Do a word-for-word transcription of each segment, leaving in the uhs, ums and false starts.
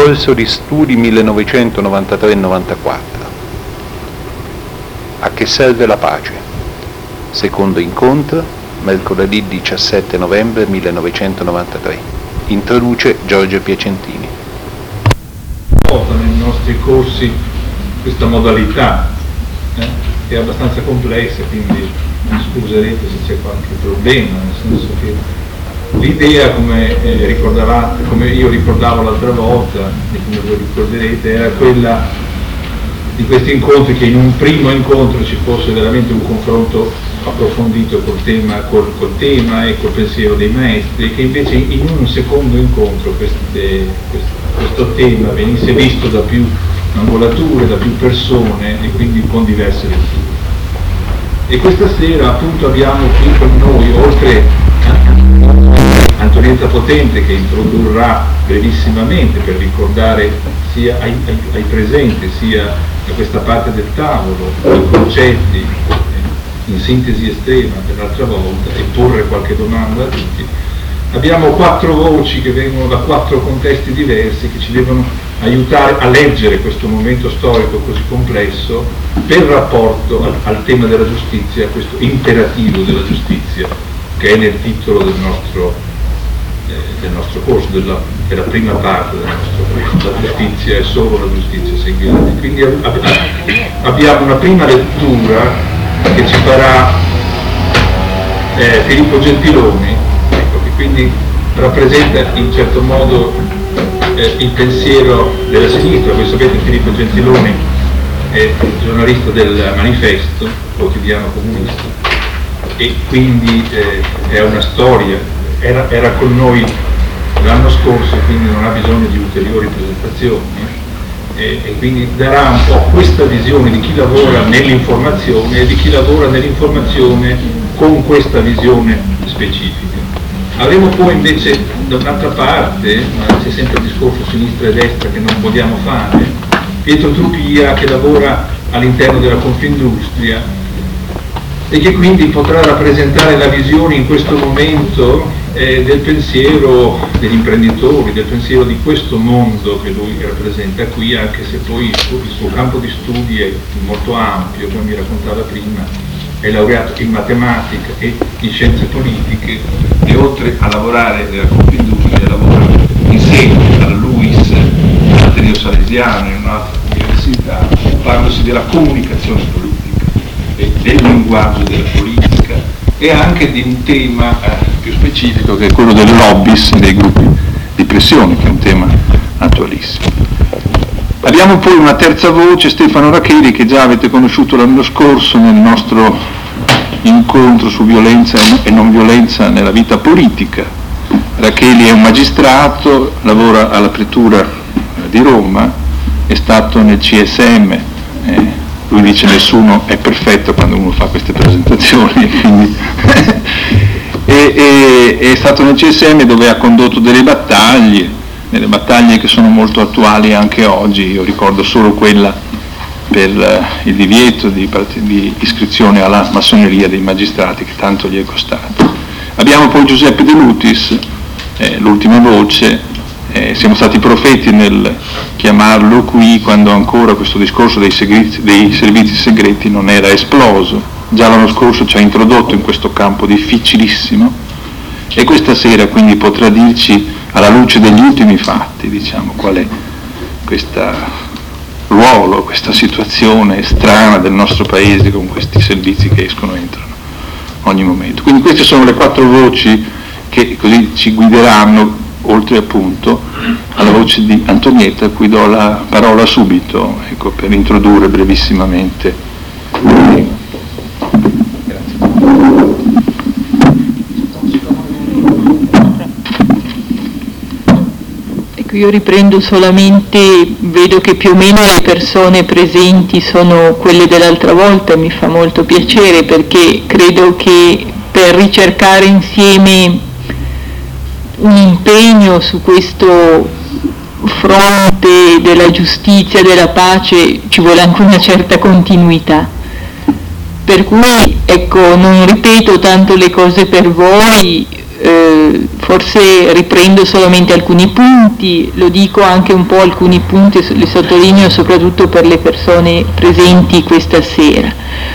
corso di studi millenovecentonovantatré novantaquattro. A che serve la pace? Secondo incontro, mercoledì diciassette novembre millenovecentonovantatré. Introduce Giorgio Piacentini. Nei nostri corsi questa modalità eh, è abbastanza complessa, quindi mi scuserete se c'è qualche problema, nel senso che l'idea, come eh, ricordavate, come io ricordavo l'altra volta e come voi ricorderete, era quella di questi incontri, che in un primo incontro ci fosse veramente un confronto approfondito col tema, col, col tema e col pensiero dei maestri, e che invece in un secondo incontro queste, questo, questo tema venisse visto da più angolature, da più persone e quindi con diverse letture. E questa sera appunto abbiamo qui con noi, oltre a Antonietta Potente, che introdurrà brevissimamente per ricordare sia ai, ai, ai presenti sia a questa parte del tavolo i concetti eh, in sintesi estrema per l'altra volta, e porre qualche domanda a tutti. Abbiamo quattro voci che vengono da quattro contesti diversi, che ci devono aiutare a leggere questo momento storico così complesso per rapporto al, al tema della giustizia, a questo imperativo della giustizia che è nel titolo del nostro, eh, del nostro corso, della, della prima parte del nostro corso. La giustizia è solo la giustizia singularmente. Quindi ab- abbiamo una prima lettura che ci farà eh, Filippo Gentiloni, ecco, che quindi rappresenta in certo modo eh, il pensiero della sinistra. Voi sapete che Filippo Gentiloni è giornalista del Manifesto, quotidiano comunista, e quindi eh, è una storia, era, era con noi l'anno scorso, quindi non ha bisogno di ulteriori presentazioni, eh, e quindi darà un po' questa visione di chi lavora nell'informazione e di chi lavora nell'informazione con questa visione specifica. Avremo poi invece da un'altra parte, ma c'è sempre il discorso sinistra e destra che non vogliamo fare, Pietro Trupia, che lavora all'interno della Confindustria e che quindi potrà rappresentare la visione in questo momento eh, del pensiero degli imprenditori, del pensiero di questo mondo che lui rappresenta qui, anche se poi il suo, il suo campo di studi è molto ampio, come mi raccontava prima, è laureato in matematica e in scienze politiche, e oltre a lavorare nella Confindustria lavora insegna alla LUISS, all'Ateneo Salesiano, in un'altra università, occupandosi della comunicazione politica e del linguaggio della politica, e anche di un tema eh, più specifico, che è quello delle lobbies e dei gruppi di pressione, che è un tema attualissimo. Abbiamo poi una terza voce, Stefano Racheli, che già avete conosciuto l'anno scorso nel nostro incontro su violenza e non violenza nella vita politica. Racheli è un magistrato, lavora alla Pretura di Roma, è stato nel C S M, eh, lui dice nessuno è perfetto quando uno fa queste presentazioni, quindi e, e, è stato nel C S M dove ha condotto delle battaglie, delle battaglie che sono molto attuali anche oggi. Io ricordo solo quella per il divieto di, di iscrizione alla massoneria dei magistrati, che tanto gli è costato. Abbiamo poi Giuseppe De Lutis, eh, l'ultima voce. Eh, siamo stati profeti nel chiamarlo qui quando ancora questo discorso dei, segreti, dei servizi segreti non era esploso. Già l'anno scorso ci ha introdotto in questo campo difficilissimo, e questa sera quindi potrà dirci, alla luce degli ultimi fatti, diciamo, qual è questo ruolo, questa situazione strana del nostro paese con questi servizi che escono e entrano ogni momento. Quindi queste sono le quattro voci che così ci guideranno, oltre appunto alla voce di Antonietta, a cui do la parola subito, ecco, per introdurre brevissimamente. Grazie. Ecco, io riprendo solamente, vedo che più o meno le persone presenti sono quelle dell'altra volta, mi fa molto piacere, perché credo che per ricercare insieme un impegno su questo fronte della giustizia, della pace, ci vuole anche una certa continuità. Per cui, ecco, non ripeto tanto le cose per voi, eh, forse riprendo solamente alcuni punti, lo dico anche un po' alcuni punti, li sottolineo soprattutto per le persone presenti questa sera.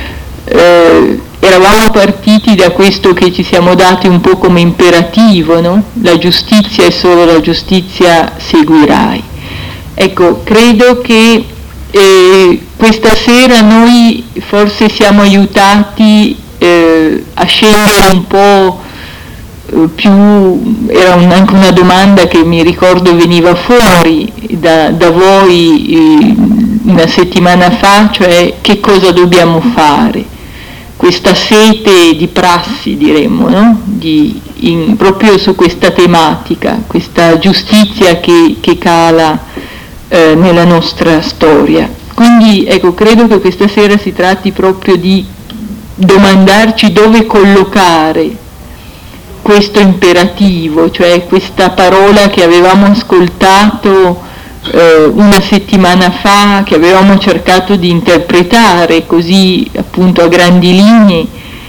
Eh, eravamo partiti da questo che ci siamo dati un po' come imperativo, no? La giustizia e solo la giustizia seguirai. Ecco, credo che eh, questa sera noi forse siamo aiutati eh, a scendere un po' più, era un, anche una domanda che mi ricordo veniva fuori da, da voi eh, una settimana fa, cioè che cosa dobbiamo fare, questa sete di prassi, diremmo, no? Di, in, proprio su questa tematica, questa giustizia che, che cala eh, nella nostra storia. Quindi ecco, credo che questa sera si tratti proprio di domandarci dove collocare questo imperativo, cioè questa parola che avevamo ascoltato eh, una settimana fa, che avevamo cercato di interpretare così appunto a grandi linee,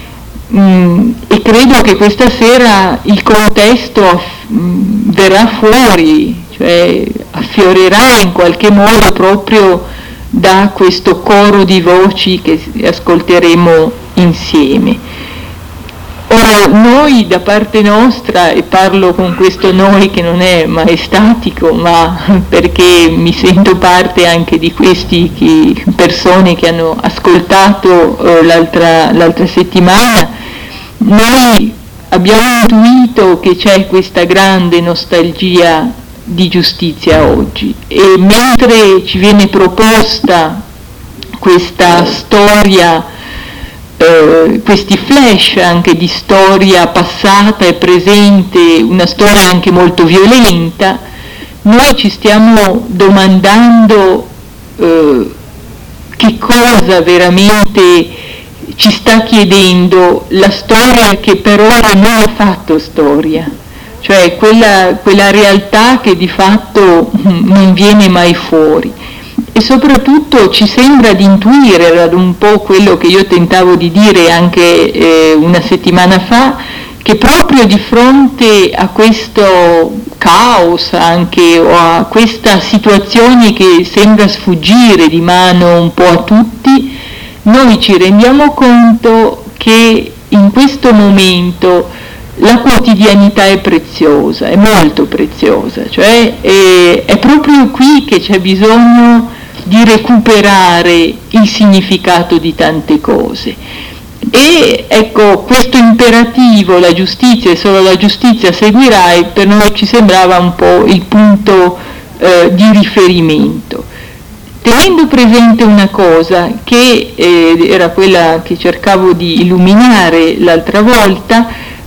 mh, e credo che questa sera il contesto mh, verrà fuori, cioè affiorirà in qualche modo proprio da questo coro di voci che ascolteremo insieme. Ora, noi da parte nostra, e parlo con questo noi che non è maestatico, ma perché mi sento parte anche di queste persone che hanno ascoltato eh, l'altra, l'altra settimana, noi abbiamo intuito che c'è questa grande nostalgia di giustizia oggi, e mentre ci viene proposta questa storia, Uh, questi flash anche di storia passata e presente, una storia anche molto violenta, noi ci stiamo domandando uh, che cosa veramente ci sta chiedendo la storia che per ora non ha fatto storia, cioè quella, quella realtà che di fatto non viene mai fuori. E soprattutto ci sembra di intuire, era un po' quello che io tentavo di dire anche eh, una settimana fa, che proprio di fronte a questo caos anche, o a questa situazione che sembra sfuggire di mano un po' a tutti, noi ci rendiamo conto che in questo momento la quotidianità è preziosa, è molto preziosa, cioè è, è proprio qui che c'è bisogno di recuperare il significato di tante cose. E ecco, questo imperativo, la giustizia e solo la giustizia seguirai, per noi ci sembrava un po' il punto eh, di riferimento, tenendo presente una cosa che eh, era quella che cercavo di illuminare l'altra volta,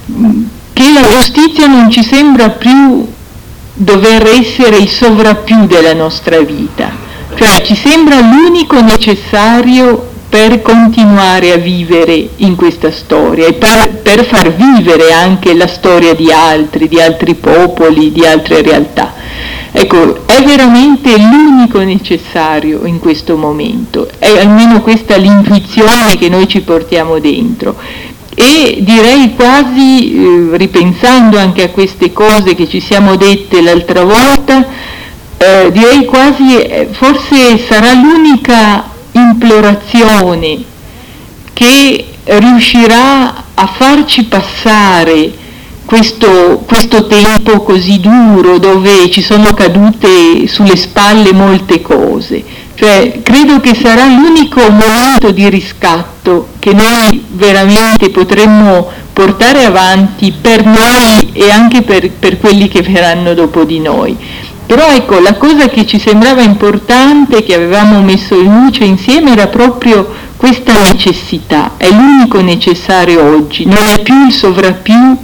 che la giustizia non ci sembra più dover essere il sovrappiù della nostra vita, cioè ci sembra l'unico necessario per continuare a vivere in questa storia e per, per far vivere anche la storia di altri, di altri popoli, di altre realtà. Ecco, è veramente l'unico necessario in questo momento, è almeno questa l'intuizione che noi ci portiamo dentro. E direi quasi, eh, ripensando anche a queste cose che ci siamo dette l'altra volta, Eh, direi quasi eh, forse sarà l'unica implorazione che riuscirà a farci passare questo, questo tempo così duro, dove ci sono cadute sulle spalle molte cose. Cioè, credo che sarà l'unico momento di riscatto che noi veramente potremmo portare avanti per noi e anche per, per quelli che verranno dopo di noi. Però ecco, la cosa che ci sembrava importante, che avevamo messo in luce insieme, era proprio questa necessità. È l'unico necessario oggi, non è più il sovrappiù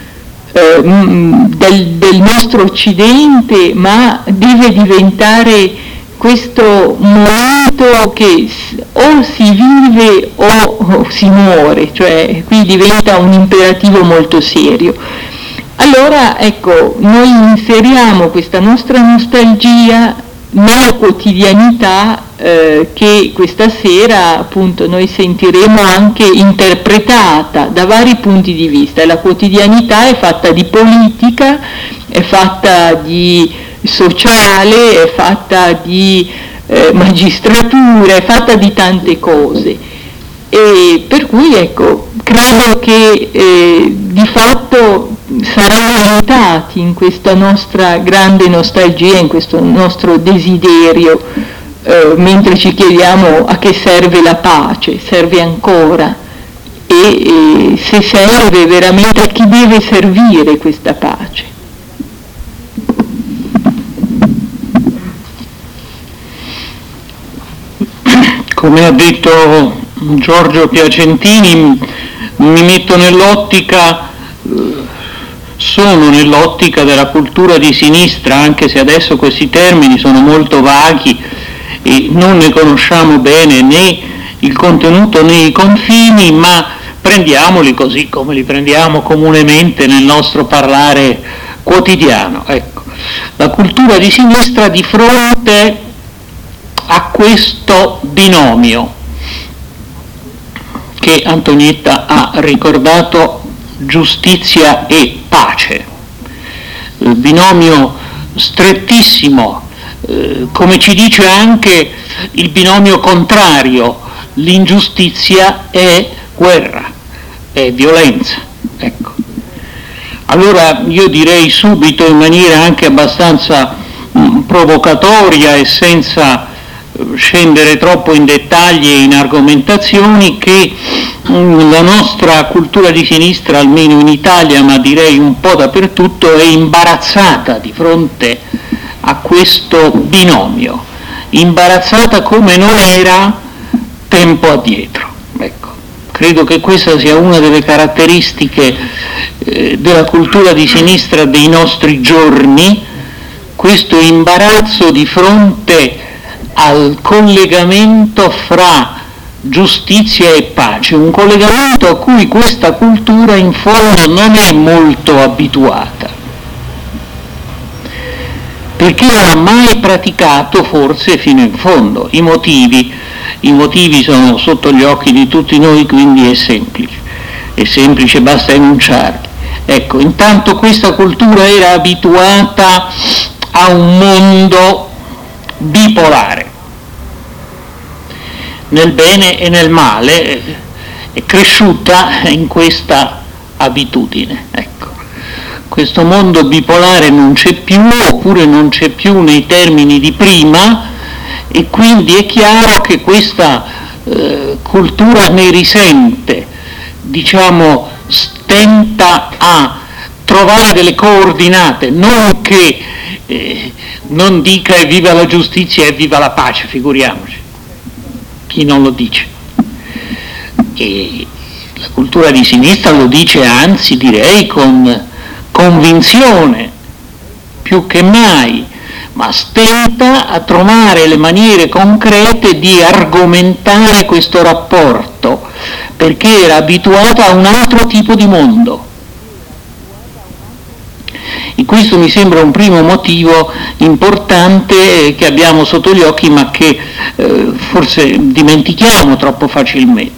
eh, del, del nostro Occidente, ma deve diventare questo momento che o si vive o, o si muore, cioè qui diventa un imperativo molto serio. Allora ecco, noi inseriamo questa nostra nostalgia nella quotidianità eh, che questa sera appunto noi sentiremo anche interpretata da vari punti di vista. La quotidianità è fatta di politica, è fatta di sociale, è fatta di eh, magistratura, è fatta di tante cose, e per cui ecco, credo che eh, di fatto saranno aiutati in questa nostra grande nostalgia, in questo nostro desiderio, eh, mentre ci chiediamo a che serve la pace, serve ancora, e, e se serve veramente, a chi deve servire questa pace. Come ha detto Giorgio Piacentini, mi metto nell'ottica, sono nell'ottica della cultura di sinistra, anche se adesso questi termini sono molto vaghi e non ne conosciamo bene né il contenuto né i confini, ma prendiamoli così come li prendiamo comunemente nel nostro parlare quotidiano. Ecco, la cultura di sinistra di fronte a questo binomio che Antonietta ha ricordato, giustizia e pace, il binomio strettissimo, eh, come ci dice anche il binomio contrario, l'ingiustizia è guerra, è violenza. Ecco. Allora io direi subito, in maniera anche abbastanza mh, provocatoria e senza scendere troppo in dettagli e in argomentazioni, che mh, la nostra cultura di sinistra, almeno in Italia, ma direi un po' dappertutto, è imbarazzata di fronte a questo binomio, imbarazzata come non era tempo addietro. Ecco, credo che questa sia una delle caratteristiche eh, della cultura di sinistra dei nostri giorni, questo imbarazzo di fronte al collegamento fra giustizia e pace, un collegamento a cui questa cultura in fondo non è molto abituata, perché non ha mai praticato forse fino in fondo. I motivi, i motivi sono sotto gli occhi di tutti noi, quindi è semplice, è semplice, basta enunciarli. Ecco, intanto questa cultura era abituata a un mondo bipolare, nel bene e nel male, è cresciuta in questa abitudine. Ecco, questo mondo bipolare non c'è più, oppure non c'è più nei termini di prima, e quindi è chiaro che questa eh, cultura ne risente, diciamo, stenta a trovare delle coordinate, non che eh, non dica evviva la giustizia e evviva la pace, figuriamoci, chi non lo dice. E la cultura di sinistra lo dice, anzi direi con convinzione più che mai, ma stenta a trovare le maniere concrete di argomentare questo rapporto, perché era abituata a un altro tipo di mondo. E questo mi sembra un primo motivo importante che abbiamo sotto gli occhi, ma che eh, forse dimentichiamo troppo facilmente.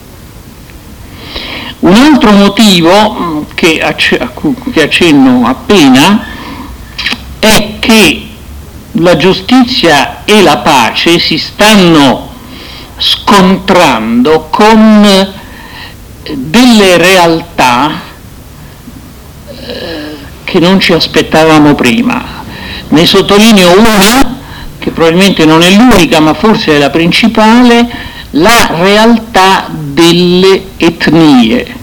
Un altro motivo che, acc- che accenno appena è che la giustizia e la pace si stanno scontrando con delle realtà eh, che non ci aspettavamo prima. Ne sottolineo una, che probabilmente non è l'unica, ma forse è la principale: la realtà delle etnie,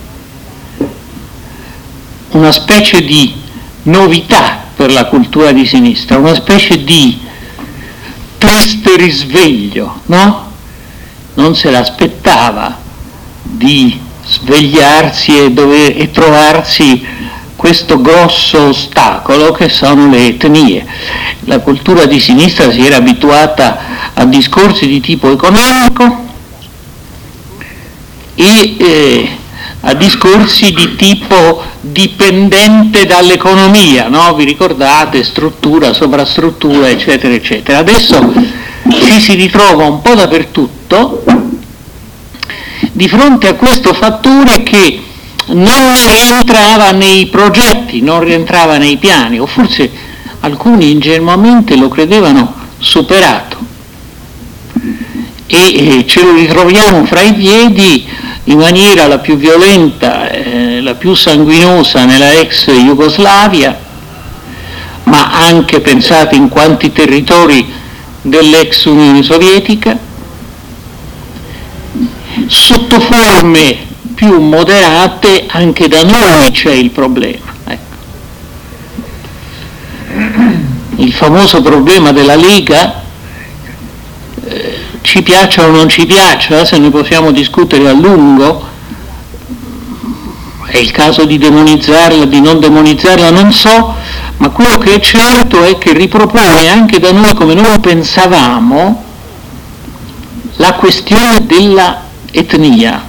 una specie di novità per la cultura di sinistra, una specie di triste risveglio, no? Non se l'aspettava di svegliarsi e, dover, e trovarsi questo grosso ostacolo che sono le etnie. La cultura di sinistra si era abituata a discorsi di tipo economico e eh, a discorsi di tipo dipendente dall'economia, no? Vi ricordate? Struttura, sovrastruttura, eccetera, eccetera. Adesso ci si ritrova un po' dappertutto di fronte a questo fattore che non rientrava nei progetti, non rientrava nei piani, o forse alcuni ingenuamente lo credevano superato. E ce lo ritroviamo fra i piedi in maniera la più violenta, eh, la più sanguinosa nella ex Jugoslavia, ma anche, pensate, in quanti territori dell'ex Unione Sovietica, sotto forme più moderate anche da noi c'è il problema. Ecco. Il famoso problema della Lega, eh, ci piaccia o non ci piaccia, se ne possiamo discutere a lungo, è il caso di demonizzarla, di non demonizzarla, non so, ma quello che è certo è che ripropone anche da noi, come noi pensavamo, la questione della etnia.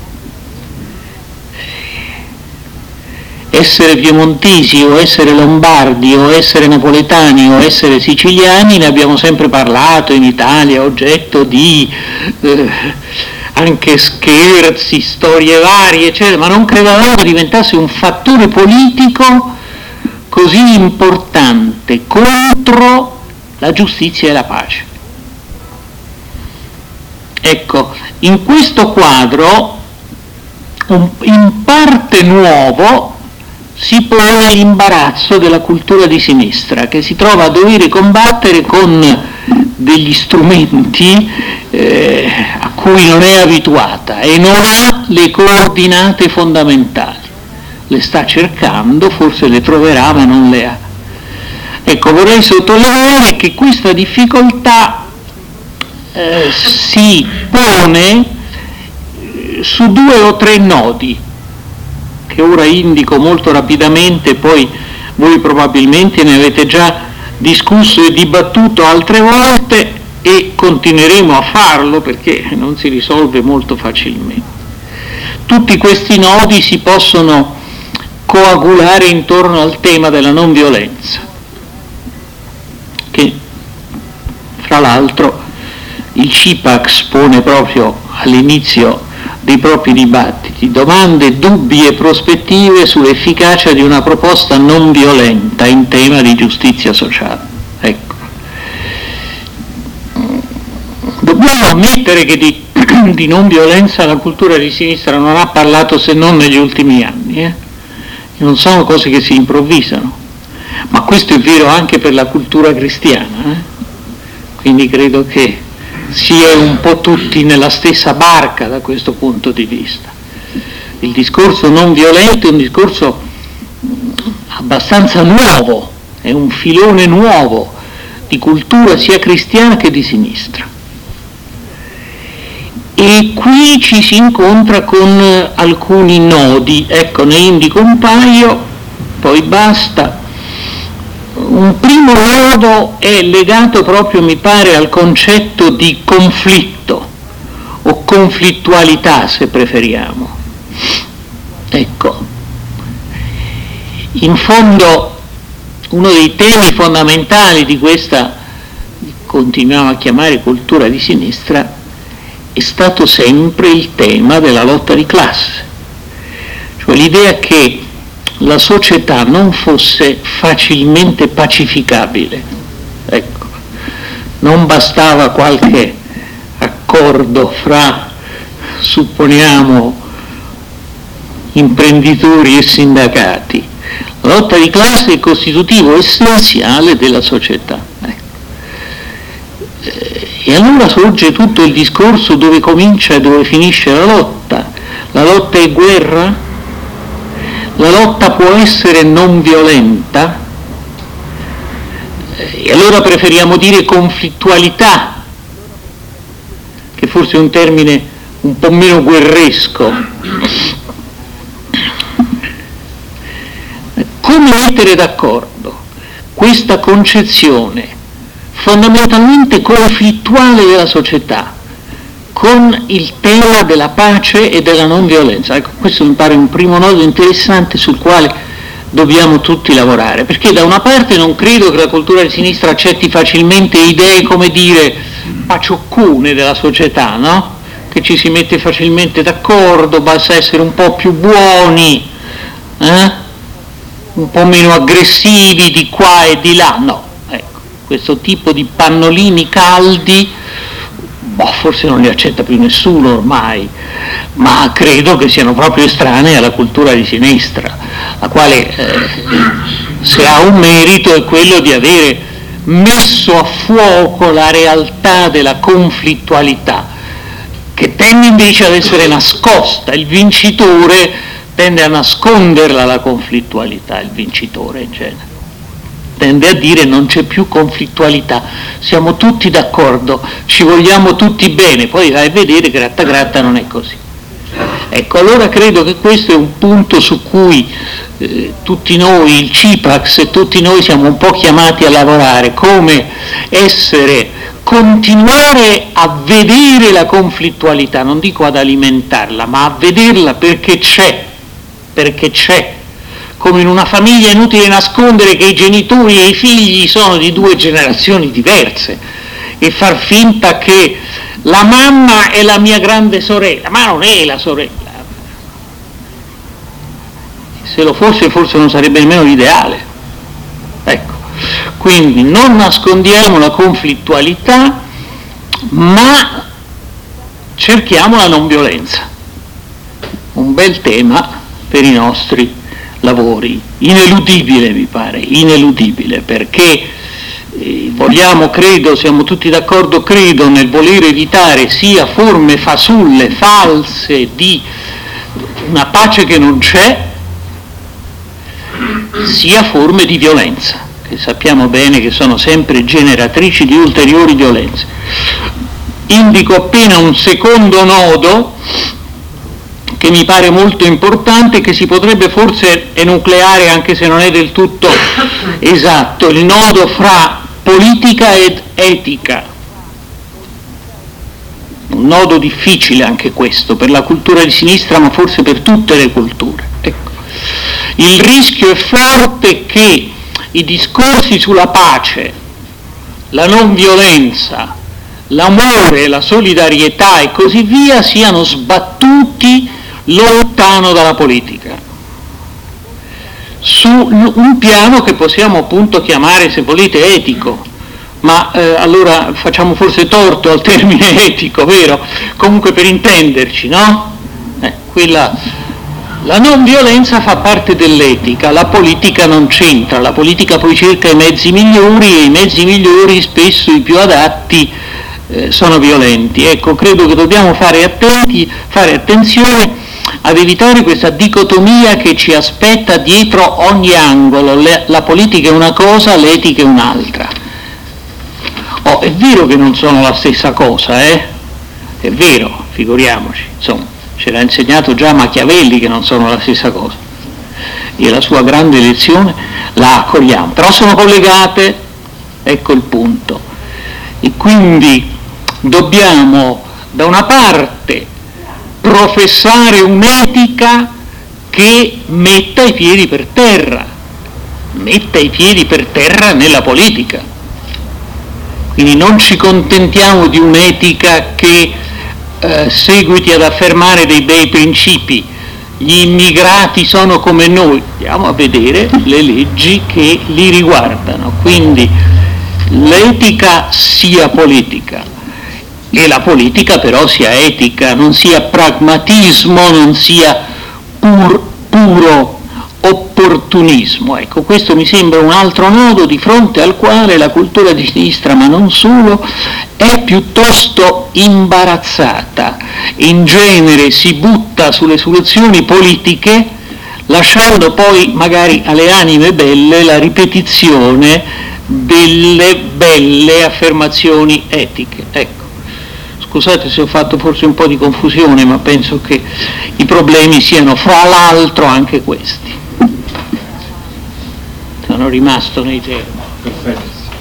Essere piemontesi o essere lombardi o essere napoletani o essere siciliani, ne abbiamo sempre parlato in Italia, oggetto di eh, anche scherzi, storie varie, eccetera, ma non credevamo diventasse un fattore politico così importante contro la giustizia e la pace. Ecco, in questo quadro, un, in parte nuovo, si pone l'imbarazzo della cultura di sinistra, che si trova a dover combattere con degli strumenti eh, a cui non è abituata e non ha le coordinate fondamentali. Le sta cercando, forse le troverà, ma non le ha. Ecco, vorrei sottolineare che questa difficoltà eh, si pone su due o tre nodi, che ora indico molto rapidamente, poi voi probabilmente ne avete già discusso e dibattuto altre volte e continueremo a farlo perché non si risolve molto facilmente. Tutti questi nodi si possono coagulare intorno al tema della non violenza, che fra l'altro il CIPAX pone proprio all'inizio dei propri dibattiti, domande, dubbi e prospettive sull'efficacia di una proposta non violenta in tema di giustizia sociale. Ecco. Dobbiamo ammettere che di, di non violenza la cultura di sinistra non ha parlato se non negli ultimi anni, eh? Non sono cose che si improvvisano, ma questo è vero anche per la cultura cristiana, eh? Quindi credo che si è un po' tutti nella stessa barca da questo punto di vista. Il discorso non violento è un discorso abbastanza nuovo, è un filone nuovo di cultura sia cristiana che di sinistra. E qui ci si incontra con alcuni nodi, ecco, ne indico un paio, poi basta. Un primo nodo è legato proprio, mi pare, al concetto di conflitto o conflittualità, se preferiamo. Ecco, in fondo uno dei temi fondamentali di questa, continuiamo a chiamare cultura di sinistra, è stato sempre il tema della lotta di classe, cioè l'idea che la società non fosse facilmente pacificabile. Ecco, non bastava qualche accordo fra, supponiamo, imprenditori e sindacati. La lotta di classe è il costitutivo essenziale della società. Ecco. E allora sorge tutto il discorso dove comincia e dove finisce la lotta. La lotta è guerra? La lotta può essere non violenta? E allora preferiamo dire conflittualità, che forse è un termine un po' meno guerresco. Come mettere d'accordo questa concezione fondamentalmente conflittuale della società con il tema della pace e della non violenza. Ecco, questo mi pare un primo nodo interessante sul quale dobbiamo tutti lavorare, perché da una parte non credo che la cultura di sinistra accetti facilmente idee, come dire, pacioccone della società, no? Che ci si mette facilmente d'accordo, basta essere un po' più buoni, eh? un po' meno aggressivi di qua e di là. No, ecco, questo tipo di pannolini caldi, boh, forse non li accetta più nessuno ormai, ma credo che siano proprio estranei alla cultura di sinistra, la quale, eh, se ha un merito, è quello di avere messo a fuoco la realtà della conflittualità, che tende invece ad essere nascosta. Il vincitore tende a nasconderla la conflittualità, il vincitore in genere tende a dire non c'è più conflittualità, siamo tutti d'accordo, ci vogliamo tutti bene, poi vai a vedere che gratta gratta non è così. Ecco, allora credo che questo è un punto su cui eh, tutti noi, il CIPAX e tutti noi siamo un po' chiamati a lavorare, come essere, continuare a vedere la conflittualità, non dico ad alimentarla, ma a vederla perché c'è, perché c'è. Come in una famiglia è inutile nascondere che i genitori e i figli sono di due generazioni diverse e far finta che la mamma è la mia grande sorella, ma non è la sorella. Se lo fosse forse non sarebbe nemmeno l'ideale. Ecco, quindi non nascondiamo la conflittualità, ma cerchiamo la non violenza. Un bel tema per i nostri lavori, ineludibile mi pare, ineludibile, perché eh, vogliamo, credo, siamo tutti d'accordo, credo, nel voler evitare sia forme fasulle, false di una pace che non c'è, sia forme di violenza, che sappiamo bene che sono sempre generatrici di ulteriori violenze. Indico appena un secondo nodo che mi pare molto importante, che si potrebbe forse enucleare, anche se non è del tutto esatto, il nodo fra politica ed etica. Un nodo difficile anche questo, per la cultura di sinistra, ma forse per tutte le culture. Ecco. Il rischio è forte che i discorsi sulla pace, la non violenza, l'amore, la solidarietà e così via siano sbattuti lontano dalla politica, su un piano che possiamo appunto chiamare, se volete, etico, ma eh, allora facciamo forse torto al termine etico, vero? Comunque per intenderci, no? Eh, quella, la non violenza fa parte dell'etica, la politica non c'entra, la politica poi cerca i mezzi migliori e i mezzi migliori, spesso i più adatti, eh, sono violenti. Ecco, credo che dobbiamo fare attenti, fare attenzione ad evitare questa dicotomia che ci aspetta dietro ogni angolo. Le, la politica è una cosa, l'etica è un'altra. Oh, è vero che non sono la stessa cosa, eh? È vero, figuriamoci, insomma, ce l'ha insegnato già Machiavelli che non sono la stessa cosa. E la sua grande lezione la accogliamo, però sono collegate, ecco il punto. E quindi dobbiamo, da una parte, professare un'etica che metta i piedi per terra, metta i piedi per terra nella politica. Quindi non ci contentiamo di un'etica che eh, seguiti ad affermare dei bei principi, gli immigrati sono come noi, andiamo a vedere le leggi che li riguardano. Quindi l'etica sia politica, e la politica però sia etica, non sia pragmatismo, non sia pur, puro opportunismo. Ecco, questo mi sembra un altro nodo di fronte al quale la cultura di sinistra, ma non solo, è piuttosto imbarazzata. In genere si butta sulle soluzioni politiche, lasciando poi magari alle anime belle la ripetizione delle belle affermazioni etiche. Ecco. Scusate se ho fatto forse un po' di confusione, ma penso che i problemi siano fra l'altro anche questi. Sono rimasto nei termini. Perfetto.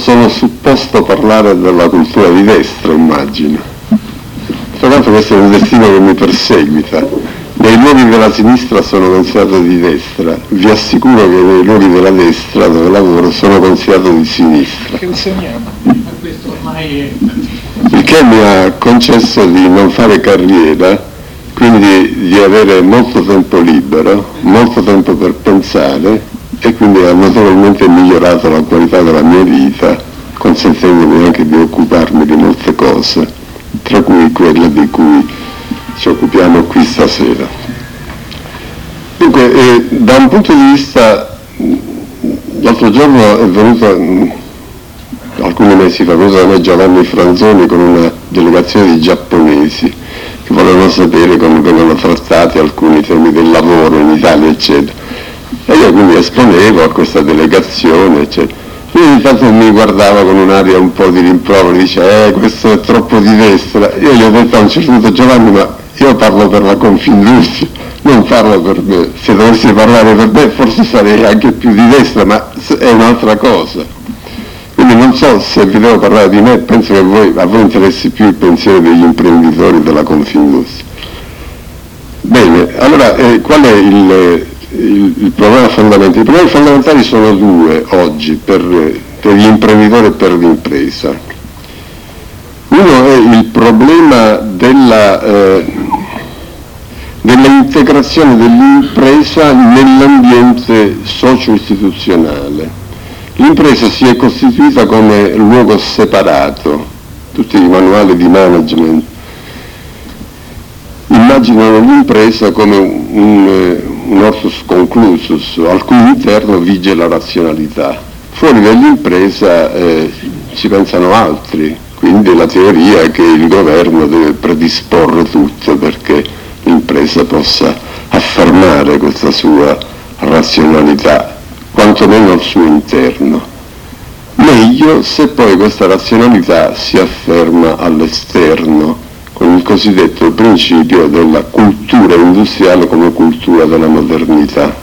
sono supposto parlare della cultura di destra, immagino. Tra l'altro questo è un destino che mi perseguita. Nei luoghi della sinistra sono considerato di destra, vi assicuro che nei luoghi della destra dove lavoro sono considerato di sinistra. Che insegniamo? Questo ormai è... Il che mi ha concesso di non fare carriera, quindi di avere molto tempo libero, molto tempo per pensare, e quindi ha notevolmente migliorato la qualità della mia vita, consentendomi anche di occuparmi di molte cose, tra cui quella di cui ci occupiamo qui stasera. Dunque, eh, da un punto di vista, l'altro giorno è venuto, mh, alcuni mesi fa, venuto da me Giovanni Franzoni con una delegazione di giapponesi che volevano sapere come vengono trattati alcuni temi del lavoro in Italia, eccetera. E io quindi esponevo a questa delegazione, eccetera. Lui intanto mi guardava con un'aria un po' di rimprovero, dice, eh, questo è troppo di destra. Io gli ho detto a un certo punto, Giovanni, ma io parlo per la Confindustria, non parlo per me. Se dovessi parlare per me forse sarei anche più di destra, ma è un'altra cosa. Quindi non so se vi devo parlare di me, penso che voi, a voi interessi più il pensiero degli imprenditori della Confindustria. Bene, allora eh, qual è il, il, il problema fondamentale? I problemi fondamentali sono due oggi per, per gli imprenditori e per l'impresa. Uno è il problema della, eh, dell'integrazione dell'impresa nell'ambiente socio-istituzionale. L'impresa si è costituita come luogo separato, tutti i manuali di management immaginano l'impresa come un, un, un hortus conclusus, al cui interno vige la razionalità. Fuori dall'impresa eh, ci pensano altri, quindi la teoria è che il governo deve predisporre tutto perché l'impresa possa affermare questa sua razionalità, quantomeno al suo interno. Meglio se poi questa razionalità si afferma all'esterno, con il cosiddetto principio della cultura industriale come cultura della modernità.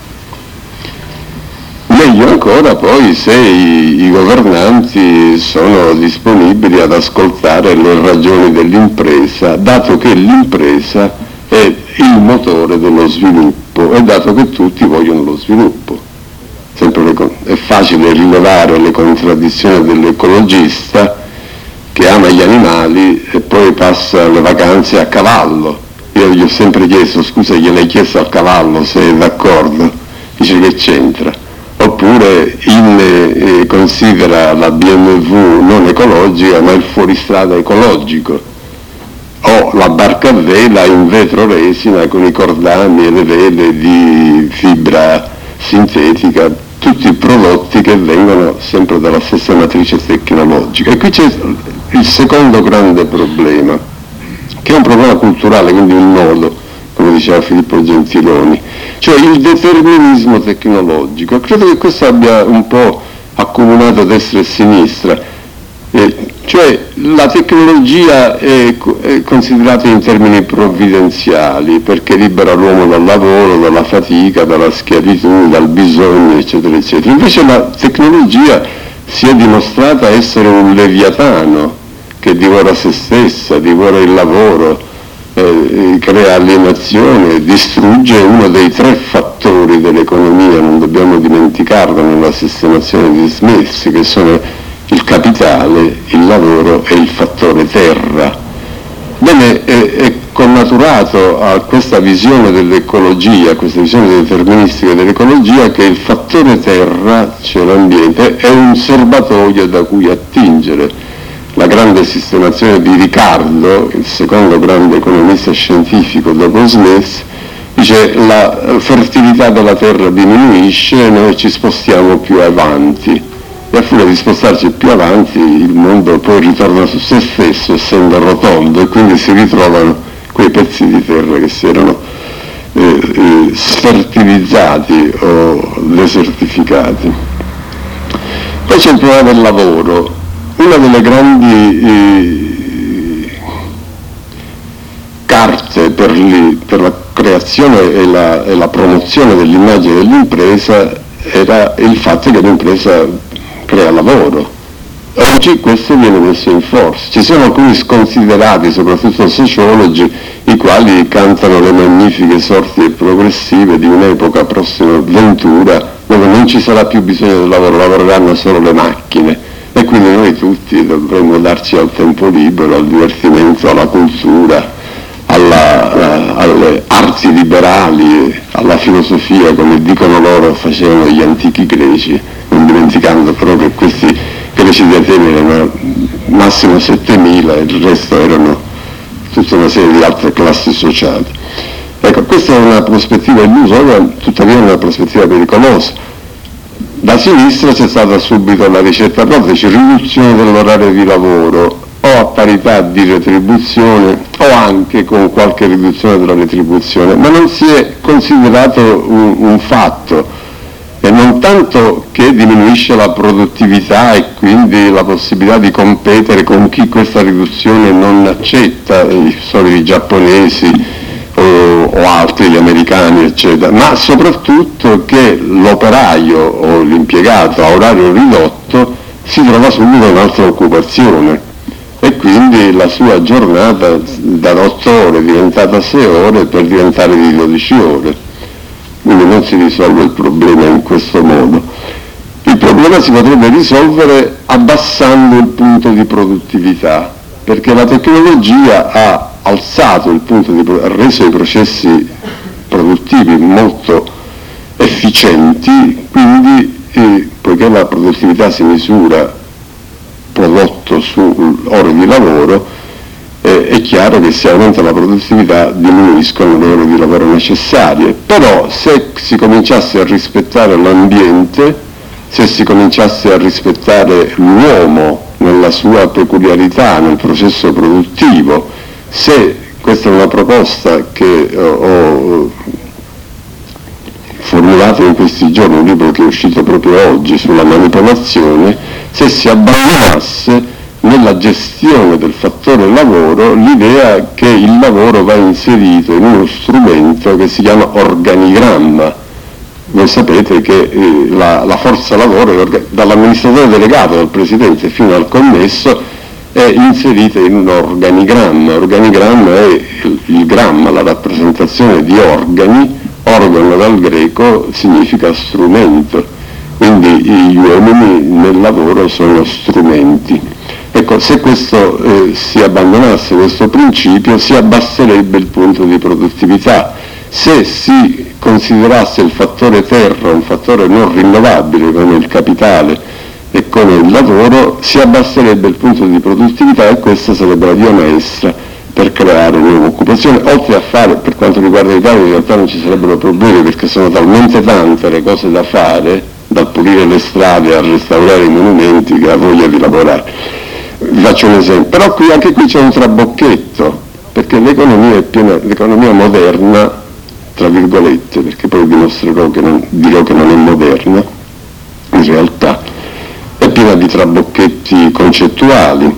Meglio ancora poi se i, i governanti sono disponibili ad ascoltare le ragioni dell'impresa, dato che l'impresa è il motore dello sviluppo e dato che tutti vogliono lo sviluppo. Sempre le, è facile rilevare le contraddizioni dell'ecologista che ama gli animali e poi passa le vacanze a cavallo. Io gli ho sempre chiesto, scusa, gliel'hai chiesto al cavallo se è d'accordo? Dice che c'entra. Oppure in, eh, considera la B M W non ecologica ma il fuoristrada ecologico, o la barca a vela in vetro resina con i cordami e le vele di fibra sintetica, tutti prodotti che vengono sempre dalla stessa matrice tecnologica. E qui c'è il secondo grande problema, che è un problema culturale, quindi un nodo, come diceva Filippo Gentiloni, cioè il determinismo tecnologico. Credo che questo abbia un po' accomunato destra e sinistra, eh, cioè la tecnologia è, è considerata in termini provvidenziali perché libera l'uomo dal lavoro, dalla fatica, dalla schiavitù, dal bisogno, eccetera, eccetera. Invece la tecnologia si è dimostrata essere un leviatano che divora se stessa, divora il lavoro, eh, crea alienazione, distrugge uno dei tre fattori dell'economia, non dobbiamo dimenticarlo nella sistemazione di Smith, che sono il capitale, il lavoro e il fattore terra. Bene, è, è connaturato a questa visione dell'ecologia, a questa visione deterministica dell'ecologia, che il fattore terra, cioè l'ambiente, è un serbatoio da cui attingere. La grande sistemazione di Ricardo, il secondo grande economista scientifico dopo Smith, dice la fertilità della terra diminuisce e noi ci spostiamo più avanti. E a furia di spostarci più avanti il mondo poi ritorna su se stesso, essendo rotondo, e quindi si ritrovano quei pezzi di terra che si erano eh, eh, sfertilizzati o desertificati. Poi c'è il problema del lavoro. Una delle grandi eh, carte per, li, per la creazione e la, e la promozione dell'immagine dell'impresa era il fatto che l'impresa crea lavoro, Oggi questo viene messo in forza. Ci sono alcuni sconsiderati, soprattutto sociologi, i quali cantano le magnifiche sorti progressive di un'epoca prossima avventura dove non ci sarà più bisogno del lavoro, lavoreranno solo le macchine, e quindi noi tutti dovremmo darci al tempo libero, al divertimento, alla cultura, alla, alle arti liberali, alla filosofia, come dicono loro facevano gli antichi greci, non dimenticando però che questi greci di Atene erano massimo settemila e il resto erano tutta una serie di altre classi sociali. Ecco, questa è una prospettiva illusoria, tuttavia è una prospettiva pericolosa. Da sinistra c'è stata subito la ricetta protesi, riduzione dell'orario di lavoro, o a parità di retribuzione o anche con qualche riduzione della retribuzione, ma non si è considerato un, un fatto, e non tanto che diminuisce la produttività e quindi la possibilità di competere con chi questa riduzione non accetta, i soliti giapponesi o, o altri, gli americani eccetera, ma soprattutto che l'operaio o l'impiegato a orario ridotto si trova subito un'altra occupazione e quindi la sua giornata da otto ore è diventata sei ore per diventare di dodici ore. Quindi non si risolve il problema in questo modo. Il problema si potrebbe risolvere abbassando il punto di produttività, perché la tecnologia ha alzato il punto di ha reso i processi produttivi molto efficienti, quindi eh, poiché la produttività si misura prodotto su ore di lavoro, eh, è chiaro che se aumenta la produttività diminuiscono le ore di lavoro necessarie, però se si cominciasse a rispettare l'ambiente, se si cominciasse a rispettare l'uomo nella sua peculiarità, nel processo produttivo, se questa è una proposta che eh, ho formulato in questi giorni, un libro che è uscito proprio oggi sulla manipolazione, se si abbandonasse nella gestione del fattore lavoro l'idea che il lavoro va inserito in uno strumento che si chiama organigramma. Voi sapete che eh, la, la forza lavoro dall'amministratore delegato, dal presidente fino al commesso, è inserita in un organigramma. Organigramma è il, il gramma, la rappresentazione di organi, organo dal greco significa strumento, quindi gli uomini nel lavoro sono strumenti. Ecco, se questo eh, si abbandonasse questo principio si abbasserebbe il punto di produttività. Se si considerasse il fattore terra un fattore non rinnovabile come il capitale e come il lavoro, si abbasserebbe il punto di produttività e questa sarebbe la via maestra per creare nuova occupazione, oltre a fare, per quanto riguarda l'Italia in realtà non ci sarebbero problemi perché sono talmente tante le cose da fare, dal pulire le strade a restaurare i monumenti, che ha voglia di lavorare. Vi faccio un esempio, però qui, anche qui c'è un trabocchetto, perché l'economia è piena, l'economia moderna, tra virgolette, perché poi dimostrerò che non, dirò che non è moderna, in realtà è piena di trabocchetti concettuali.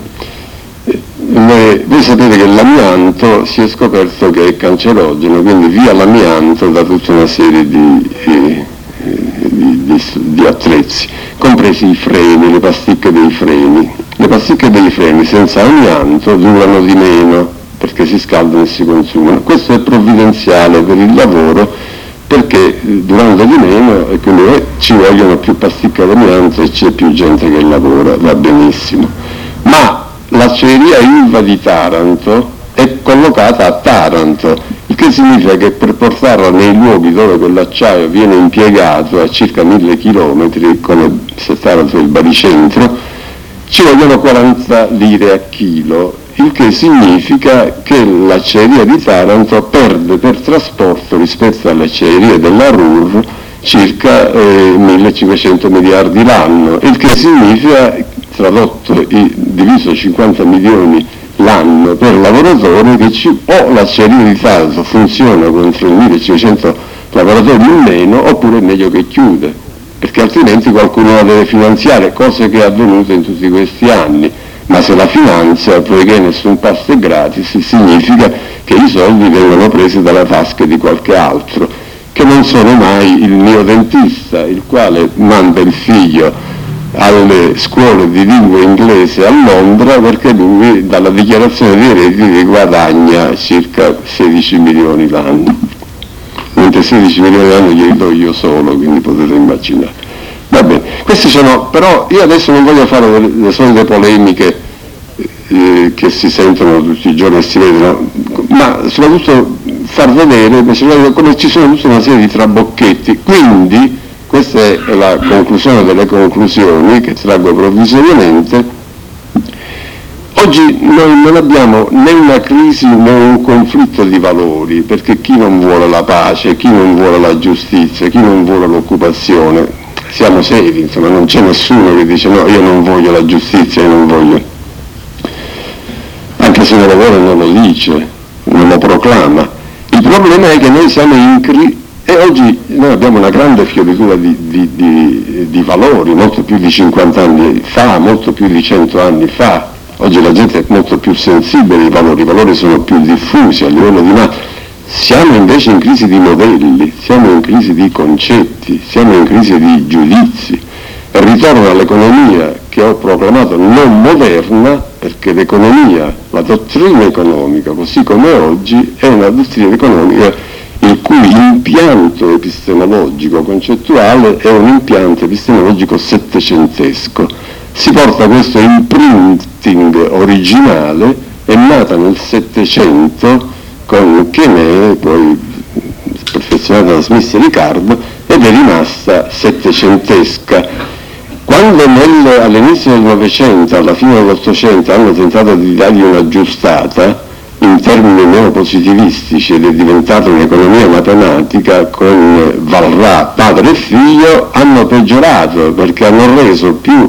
Le, voi sapete che l'amianto si è scoperto che è cancerogeno, quindi via l'amianto da tutta una serie di, eh, di, di, di attrezzi, compresi i freni, le pasticche dei freni. Le pasticche dei freni senza amianto durano di meno perché si scaldano e si consumano. Questo è provvidenziale per il lavoro perché durando di meno e quindi ci vogliono più pasticche d'amianto e c'è più gente che lavora, va benissimo. Ma l'acciaieria Ilva di Taranto è collocata a Taranto, il che significa che per portarla nei luoghi dove quell'acciaio viene impiegato a circa mille chilometri, come se Taranto è il baricentro, ci vogliono quaranta lire a chilo, il che significa che l'acciaieria di Taranto perde per trasporto rispetto alle acciaierie della R U R circa eh, millecinquecento miliardi l'anno, il che significa, tradotto, diviso cinquanta milioni l'anno per lavoratore, che ci, o l'acciaieria di Taranto funziona con tremilacinquecento lavoratori in meno oppure è meglio che chiude, perché altrimenti qualcuno la deve finanziare, cosa che è avvenuta in tutti questi anni. Ma se la finanzia, poiché nessun pasto è gratis, significa che i soldi vengono presi dalla tasca di qualche altro, che non sono mai il mio dentista, il quale manda il figlio alle scuole di lingua inglese a Londra, perché lui dalla dichiarazione dei redditi guadagna circa sedici milioni l'anno, mentre sedici milioni l'anno glieli do io solo, quindi potete immaginare. Va bene, questi sono, però io adesso non voglio fare le, le solite polemiche eh, che si sentono tutti i giorni e si vedono, ma soprattutto far vedere come ci sono tutta una serie di trabocchetti. Quindi questa è la conclusione delle conclusioni che traggo provvisoriamente. Oggi noi non abbiamo né una crisi né un conflitto di valori, perché chi non vuole la pace, chi non vuole la giustizia, chi non vuole l'occupazione, siamo seri, insomma, non c'è nessuno che dice no, io non voglio la giustizia, io non voglio, anche se non lo vuole non lo dice, non lo proclama. Il problema è che noi siamo in crisi. E oggi noi abbiamo una grande fioritura di, di, di, di valori, molto più di cinquanta anni fa, molto più di cento anni fa. Oggi la gente è molto più sensibile ai valori, i valori sono più diffusi a livello di massa. Siamo invece in crisi di modelli, siamo in crisi di concetti, siamo in crisi di giudizi. E ritorno all'economia che ho proclamato non moderna, perché l'economia, la dottrina economica, così come oggi, è una dottrina economica il cui impianto epistemologico concettuale è un impianto epistemologico settecentesco. Si porta questo imprinting originale, è nata nel Settecento con Quesnay, poi perfezionata da Smith e Ricardo, ed è rimasta settecentesca. Quando nel, all'inizio del Novecento, alla fine dell'Ottocento, hanno tentato di dargli una giustata in termini neopositivistici ed è diventata un'economia matematica con Valrat, padre e figlio, hanno peggiorato, perché hanno reso più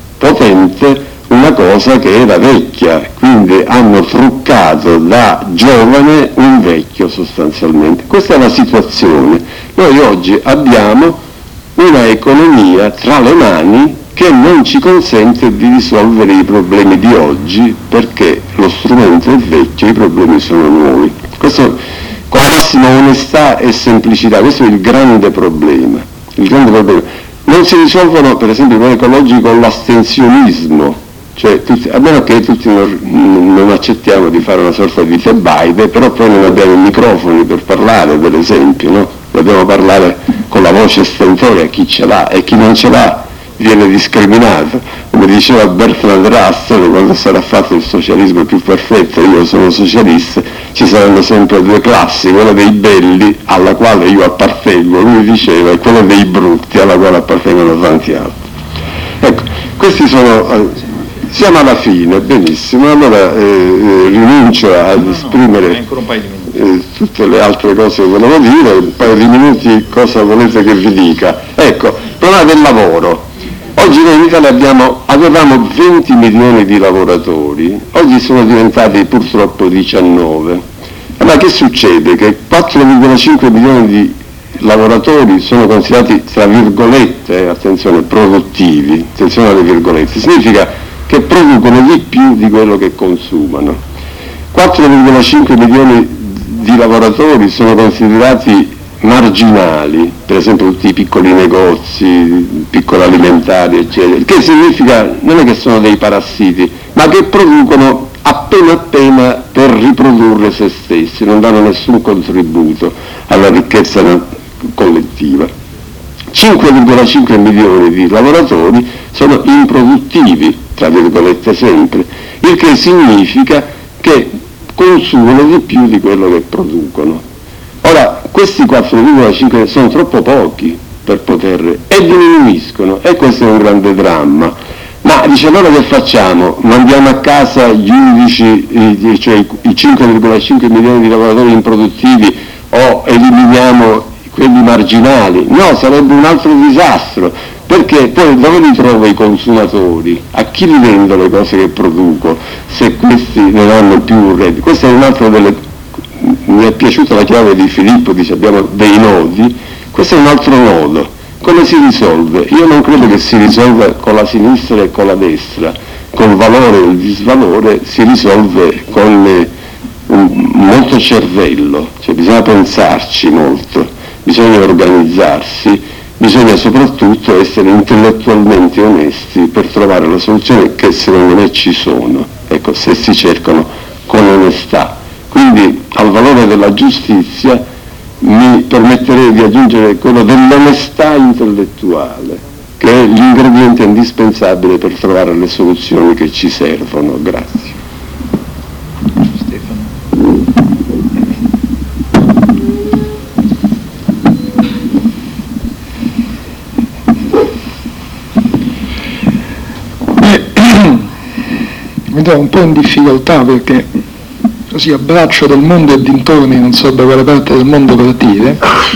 potente una cosa che era vecchia, quindi hanno truccato da giovane un vecchio sostanzialmente. Questa è la situazione. Noi oggi abbiamo una economia tra le mani che non ci consente di risolvere i problemi di oggi, perché lo strumento è vecchio, i problemi sono nuovi. Questo con la massima onestà e semplicità, questo è il grande problema. Il grande problema. Non si risolvono, per esempio, i problemi ecologici con l'astensionismo, cioè tutti, a meno che tutti non, non accettiamo di fare una sorta di tebaide, però poi non abbiamo i microfoni per parlare, per esempio, no? Dobbiamo parlare con la voce stentoria, chi ce l'ha, e chi non ce l'ha viene discriminato. Come diceva Bertrand Russell, quando sarà fatto il socialismo più perfetto, io sono socialista, ci saranno sempre due classi, quella dei belli, alla quale io appartengo, lui diceva, e quella dei brutti, alla quale appartengono tanti altri. Ecco, questi sono, eh, siamo alla fine, benissimo, allora eh, eh, rinuncio ad esprimere eh, tutte le altre cose che volevo dire, un paio di minuti cosa volete che vi dica. Ecco, il problema del lavoro. Oggi noi in Italia abbiamo, avevamo venti milioni di lavoratori, oggi sono diventati purtroppo diciannove. Allora che succede? Che quattro virgola cinque milioni di lavoratori sono considerati, tra virgolette, eh, attenzione, produttivi, attenzione alle virgolette, significa che producono di più di quello che consumano. quattro virgola cinque milioni di lavoratori sono considerati marginali, per esempio tutti i piccoli negozi, piccoli alimentari, eccetera, il che significa non è che sono dei parassiti, ma che producono appena appena per riprodurre se stessi, non danno nessun contributo alla ricchezza collettiva. cinque virgola cinque milioni di lavoratori sono improduttivi, tra virgolette sempre, il che significa che consumano di più di quello che producono. Ora, questi quattro virgola cinque sono troppo pochi per poter, e diminuiscono, e questo è un grande dramma. Ma dice, allora che facciamo? Mandiamo a casa gli unici, cioè i cinque virgola cinque milioni di lavoratori improduttivi, o eliminiamo quelli marginali? No, sarebbe un altro disastro, perché poi dove li trovo i consumatori? A chi li vendo le cose che produco se questi non hanno più un reddito? Questa è un'altra delle... Mi è piaciuta la chiave di Filippo, dice abbiamo dei nodi, questo è un altro nodo. Come si risolve? Io non credo che si risolva con la sinistra e con la destra, col valore e il disvalore si risolve con eh, un, molto cervello, cioè bisogna pensarci molto, bisogna organizzarsi bisogna soprattutto essere intellettualmente onesti per trovare le soluzioni che secondo me ci sono, ecco, se si cercano con onestà. Quindi al valore della giustizia mi permetterei di aggiungere quello dell'onestà intellettuale, che è l'ingrediente indispensabile per trovare le soluzioni che ci servono. Grazie. Mi trovo un po' in difficoltà perché così a braccio del mondo e dintorni non so da quale parte del mondo partire.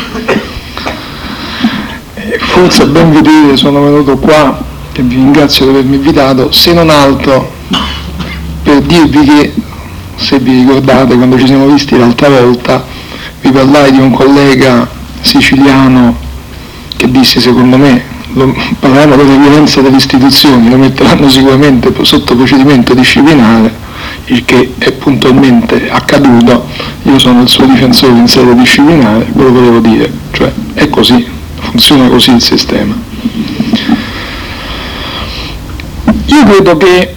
E forse ben vedere sono venuto qua, e vi ringrazio di avermi invitato, se non altro per dirvi che, se vi ricordate, quando ci siamo visti l'altra volta, vi parlai di un collega siciliano che disse, secondo me, parlavano delle violenze delle istituzioni, lo metteranno sicuramente sotto procedimento disciplinare, il che è puntualmente accaduto. Io sono il suo difensore in sede disciplinare, ve lo volevo dire, cioè è così, funziona così il sistema. Io credo che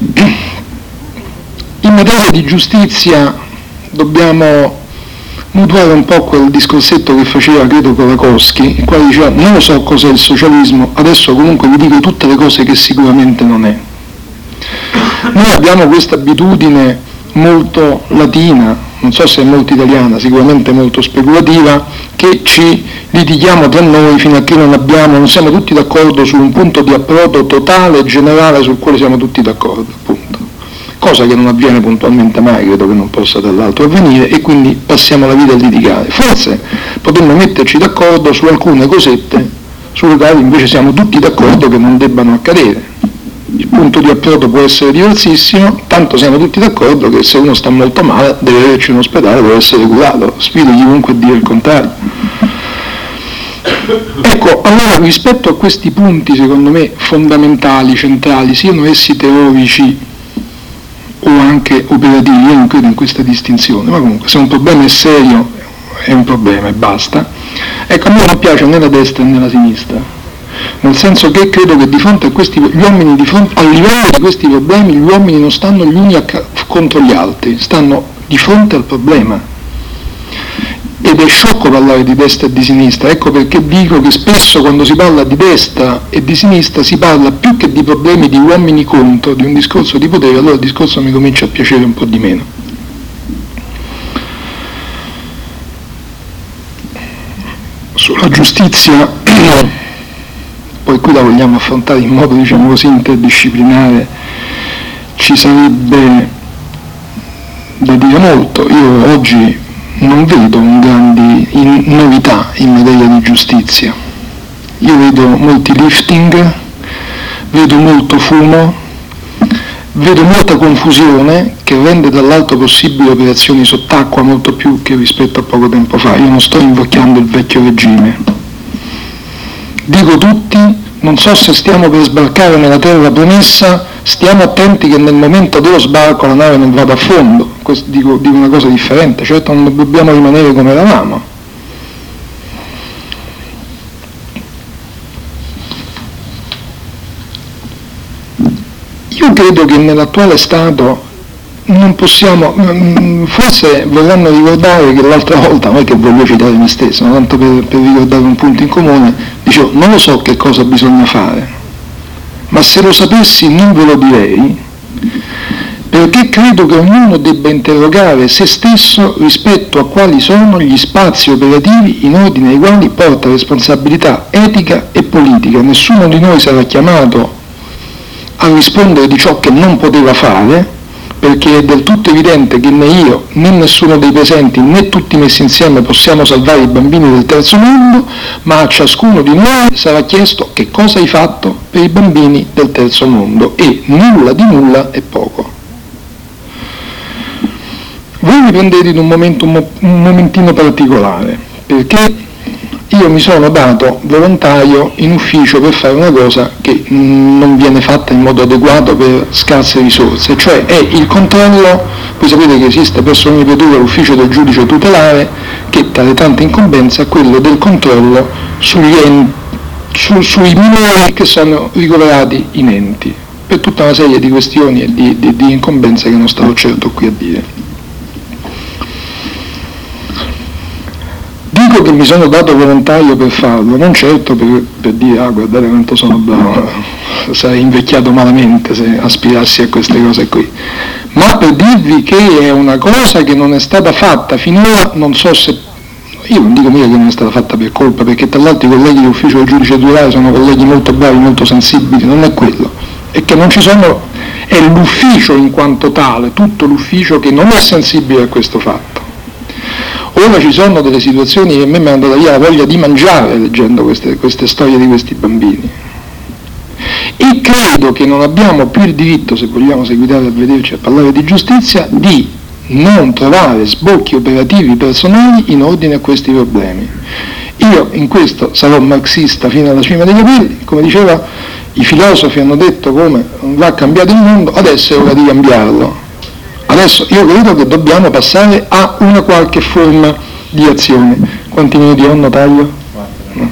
in materia di giustizia dobbiamo mutuare un po' quel discorsetto che faceva, credo, Kolakowski, il quale diceva: non lo so cos'è il socialismo, adesso comunque vi dico tutte le cose che sicuramente non è. Noi abbiamo questa abitudine molto latina, non so se è molto italiana, sicuramente molto speculativa, che ci litighiamo tra noi fino a che non abbiamo, non siamo tutti d'accordo su un punto di approdo totale e generale sul quale siamo tutti d'accordo, appunto. Cosa che non avviene puntualmente mai, credo che non possa dall'altro avvenire, e quindi passiamo la vita a litigare. Forse potremmo metterci d'accordo su alcune cosette sulle quali invece siamo tutti d'accordo che non debbano accadere. Il punto di approdo può essere diversissimo, tanto siamo tutti d'accordo che se uno sta molto male deve averci in ospedale, deve essere curato. Sfido chiunque a dire il contrario. Ecco, allora rispetto a questi punti, secondo me, fondamentali, centrali, siano essi teorici o anche operativi, io non credo in questa distinzione, ma comunque se un problema è serio è un problema e basta. Ecco, a me non piace né la destra né la sinistra, nel senso che credo che di fronte a questi gli uomini, di fronte, a livello di questi problemi, gli uomini non stanno gli uni a, contro gli altri, stanno di fronte al problema. Ed è sciocco parlare di destra e di sinistra, ecco perché dico che spesso quando si parla di destra e di sinistra si parla più che di problemi di uomini contro, di un discorso di potere, allora il discorso mi comincia a piacere un po' di meno. Sulla giustizia, poi qui la vogliamo affrontare in modo, diciamo così, interdisciplinare, ci sarebbe da dire molto. Io oggi non vedo un grandi in novità in materia di giustizia. Io vedo molti lifting, vedo molto fumo, vedo molta confusione che rende dall'alto possibili operazioni sott'acqua molto più che rispetto a poco tempo fa. Io non sto invecchiando il vecchio regime. Dico tutti, non so se stiamo per sbarcare nella terra promessa, stiamo attenti che nel momento dello sbarco la nave non vada a fondo. Questo, dico, dico una cosa differente, certo non dobbiamo rimanere come eravamo. Io credo che nell'attuale stato non possiamo, forse vorranno ricordare che l'altra volta, non è che voglio citare me stesso, ma tanto per, per ricordare un punto in comune, dicevo, non lo so che cosa bisogna fare, ma se lo sapessi non ve lo direi, perché credo che ognuno debba interrogare se stesso rispetto a quali sono gli spazi operativi in ordine ai quali porta responsabilità etica e politica. Nessuno di noi sarà chiamato a rispondere di ciò che non poteva fare, perché è del tutto evidente che né io, né nessuno dei presenti, né tutti messi insieme possiamo salvare i bambini del terzo mondo, ma a ciascuno di noi sarà chiesto che cosa hai fatto per i bambini del terzo mondo, e nulla di nulla è poco. Voi mi prendete in un momento un, mo- un momentino particolare, perché io mi sono dato volontario in ufficio per fare una cosa che mh, non viene fatta in modo adeguato per scarse risorse, cioè è il controllo. Voi sapete che esiste presso ogni prefettura l'ufficio del giudice tutelare, che tra le tante incombenze ha quello del controllo sugli enti, su, sui minori che sono ricoverati in enti, per tutta una serie di questioni e di, di, di incombenze che non starò certo qui a dire. Dico che mi sono dato volontario per farlo, non certo per, per dire ah guardate quanto sono bravo, sarei invecchiato malamente se aspirassi a queste cose qui, ma per dirvi che è una cosa che non è stata fatta finora, non so se, io non dico mica che non è stata fatta per colpa, perché tra l'altro i colleghi dell'ufficio del giudice titolare sono colleghi molto bravi, molto sensibili, non è quello, è che non ci sono, è l'ufficio in quanto tale, tutto l'ufficio che non è sensibile a questo fatto. Ora ci sono delle situazioni che a me mi hanno dato via la voglia di mangiare leggendo queste, queste storie di questi bambini. E credo che non abbiamo più il diritto, se vogliamo seguitare a vederci a parlare di giustizia, di non trovare sbocchi operativi personali in ordine a questi problemi. Io in questo sarò marxista fino alla cima dei capelli, come diceva, i filosofi hanno detto come va cambiato il mondo, adesso è ora di cambiarlo. Adesso io credo che dobbiamo passare a una qualche forma di azione. Quanti minuti ho, notaio? No.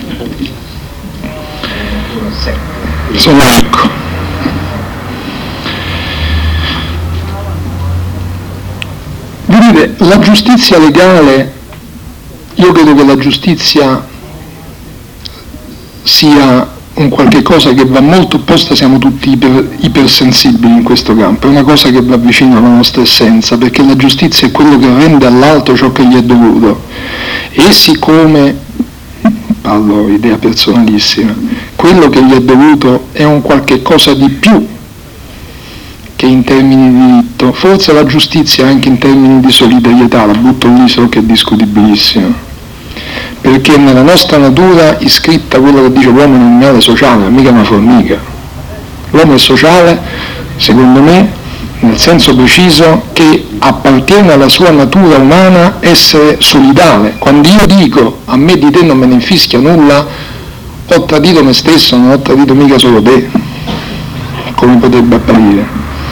Sono ecco. Vedete, la giustizia legale, io credo che la giustizia sia un qualche cosa che va molto opposta, siamo tutti iper, ipersensibili in questo campo, è una cosa che va vicino alla nostra essenza, perché la giustizia è quello che rende all'altro ciò che gli è dovuto, e siccome, parlo idea personalissima, quello che gli è dovuto è un qualche cosa di più che in termini di diritto, forse la giustizia anche in termini di solidarietà, la butto lì, so che è discutibilissimo, perché nella nostra natura iscritta quello che dice l'uomo è un animale sociale, mica una formica. L'uomo è sociale, secondo me, nel senso preciso che appartiene alla sua natura umana essere solidale. Quando io dico a me di te non me ne infischia nulla, ho tradito me stesso, non ho tradito mica solo te, come potrebbe apparire.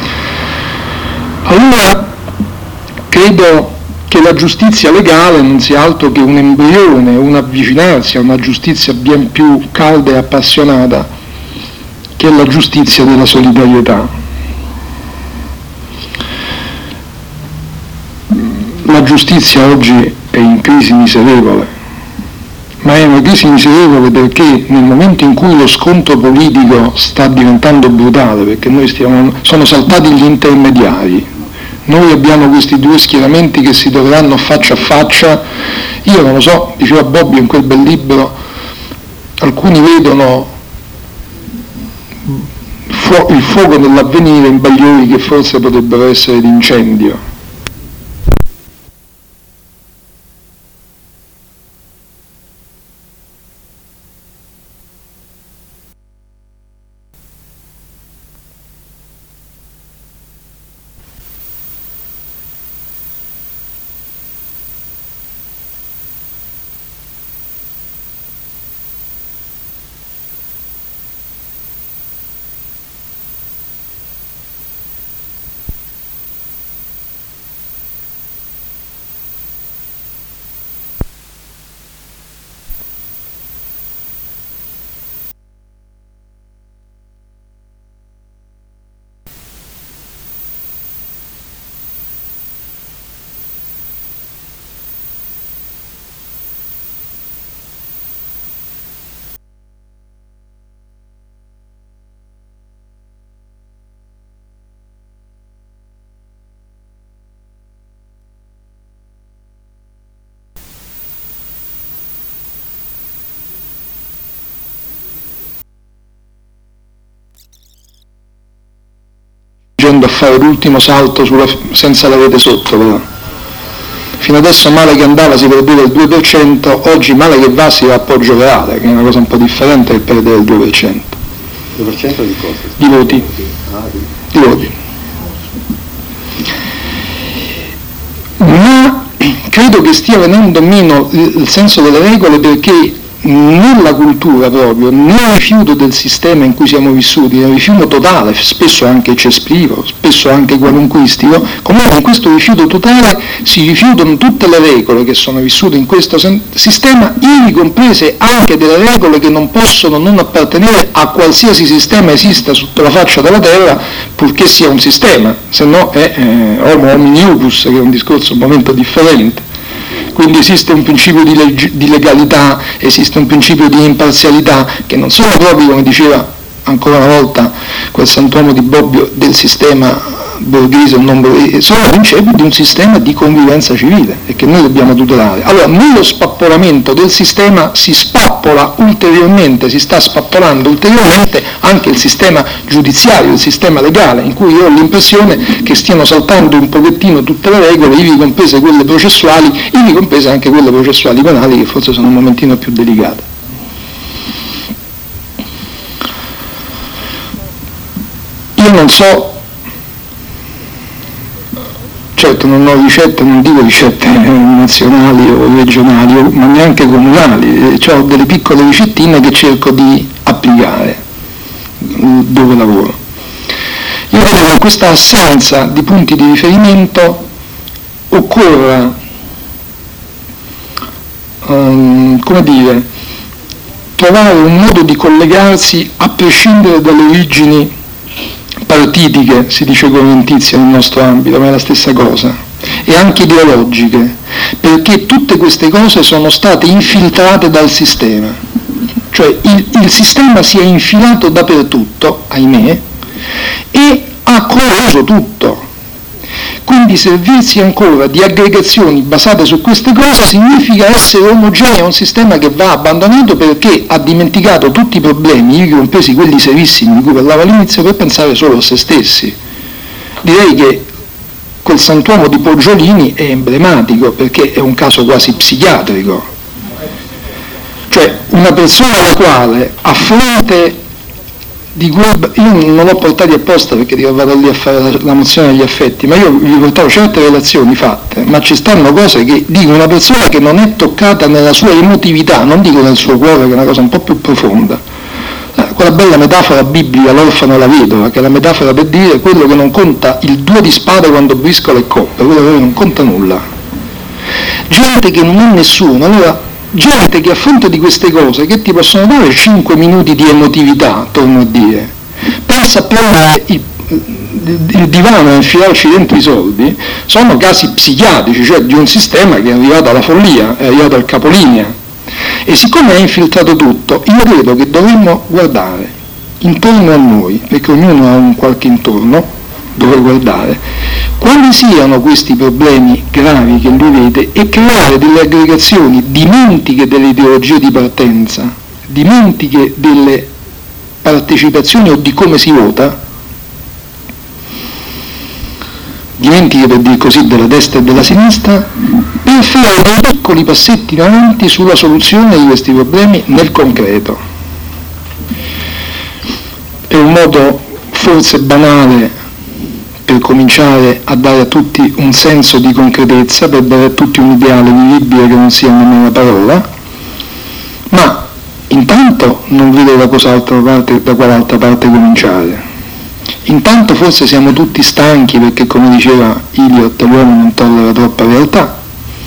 Allora, credo che la giustizia legale non sia altro che un embrione, un avvicinarsi a una giustizia ben più calda e appassionata, che è la giustizia della solidarietà. La giustizia oggi è in crisi miserevole, ma è una crisi miserevole perché nel momento in cui lo scontro politico sta diventando brutale, perché noi stiamo, sono saltati gli intermediari, noi abbiamo questi due schieramenti che si troveranno faccia a faccia, io non lo so, diceva Bobbio in quel bel libro, alcuni vedono fu- il fuoco dell'avvenire in bagliori che forse potrebbero essere d'incendio. A fare l'ultimo salto sulla, senza la rete sotto, però. Fino adesso male che andava si perdeva il due per cento, oggi male che va si va a appoggio reale, che è una cosa un po' differente che perdere il due per cento. due per cento di cosa? Di voti. Ah, di... di voti. Ma credo che stia venendo meno il senso delle regole, perché nella cultura proprio, nel rifiuto del sistema in cui siamo vissuti, nel rifiuto totale, spesso anche eccessivo, spesso anche qualunquistico, comunque in questo rifiuto totale si rifiutano tutte le regole che sono vissute in questo sistema, ivi comprese anche delle regole che non possono non appartenere a qualsiasi sistema esista sotto la faccia della terra, purché sia un sistema, se no è eh, homo homini lupus, che è un discorso un momento differente. Quindi esiste un principio di, leg- di legalità, esiste un principio di imparzialità, che non sono proprio, come diceva ancora una volta quel santuomo di Bobbio, del sistema borghese o non borghese, sono principi di un sistema di convivenza civile e che noi dobbiamo tutelare. Allora, nello spappolamento del sistema si spappola ulteriormente, si sta spappolando ulteriormente anche il sistema giudiziario, il sistema legale, in cui io ho l'impressione che stiano saltando un pochettino tutte le regole, ivi comprese quelle processuali, ivi comprese anche quelle processuali penali, che forse sono un momentino più delicate. Io non so, certo non ho ricette, non dico ricette nazionali o regionali, ma neanche comunali, cioè ho delle piccole ricettine che cerco di applicare dove lavoro. Io credo che in questa assenza di punti di riferimento occorra, um, come dire, trovare un modo di collegarsi a prescindere dalle origini partitiche, si dice correntizia nel nostro ambito, ma è la stessa cosa, e anche ideologiche, perché tutte queste cose sono state infiltrate dal sistema, cioè il, il sistema si è infilato dappertutto, ahimè, e ha corroso tutto. Quindi servirsi ancora di aggregazioni basate su queste cose significa essere omogenei a un sistema che va abbandonato perché ha dimenticato tutti i problemi, ivi compresi quelli serissimi di cui parlavo all'inizio, per pensare solo a se stessi. Direi che quel santuomo di Poggiolini è emblematico perché è un caso quasi psichiatrico. Cioè una persona alla quale a fronte di cui io non l'ho portati apposta perché io vado lì a fare la, la mozione degli affetti, ma io vi portavo certe relazioni fatte, ma ci stanno cose che dico una persona che non è toccata nella sua emotività, non dico nel suo cuore, che è una cosa un po' più profonda. Quella bella metafora biblica, l'orfano e la vedova, che è la metafora per dire quello che non conta il due di spade quando briscola e coppe, quello che non conta nulla. Gente che non è nessuno, allora gente che a fronte di queste cose che ti possono dare cinque minuti di emotività, torno a dire, pensa a prendere il, il divano e infilarci dentro i soldi, sono casi psichiatrici, cioè di un sistema che è arrivato alla follia, è arrivato al capolinea. E siccome è infiltrato tutto, io credo che dovremmo guardare intorno a noi, perché ognuno ha un qualche intorno dove guardare, quali siano questi problemi gravi che lui vede e creare delle aggregazioni dimentiche delle ideologie di partenza, dimentiche delle partecipazioni o di come si vota, dimentiche per dire così della destra e della sinistra, per fare dei piccoli passetti in avanti sulla soluzione di questi problemi nel concreto. È un modo forse banale per cominciare a dare a tutti un senso di concretezza, per dare a tutti un ideale vivibile che non sia nemmeno una parola, ma intanto non vedo da cos'altra parte, da qual'altra parte cominciare. Intanto forse siamo tutti stanchi perché, come diceva Eliot, l'uomo non tollera troppa realtà,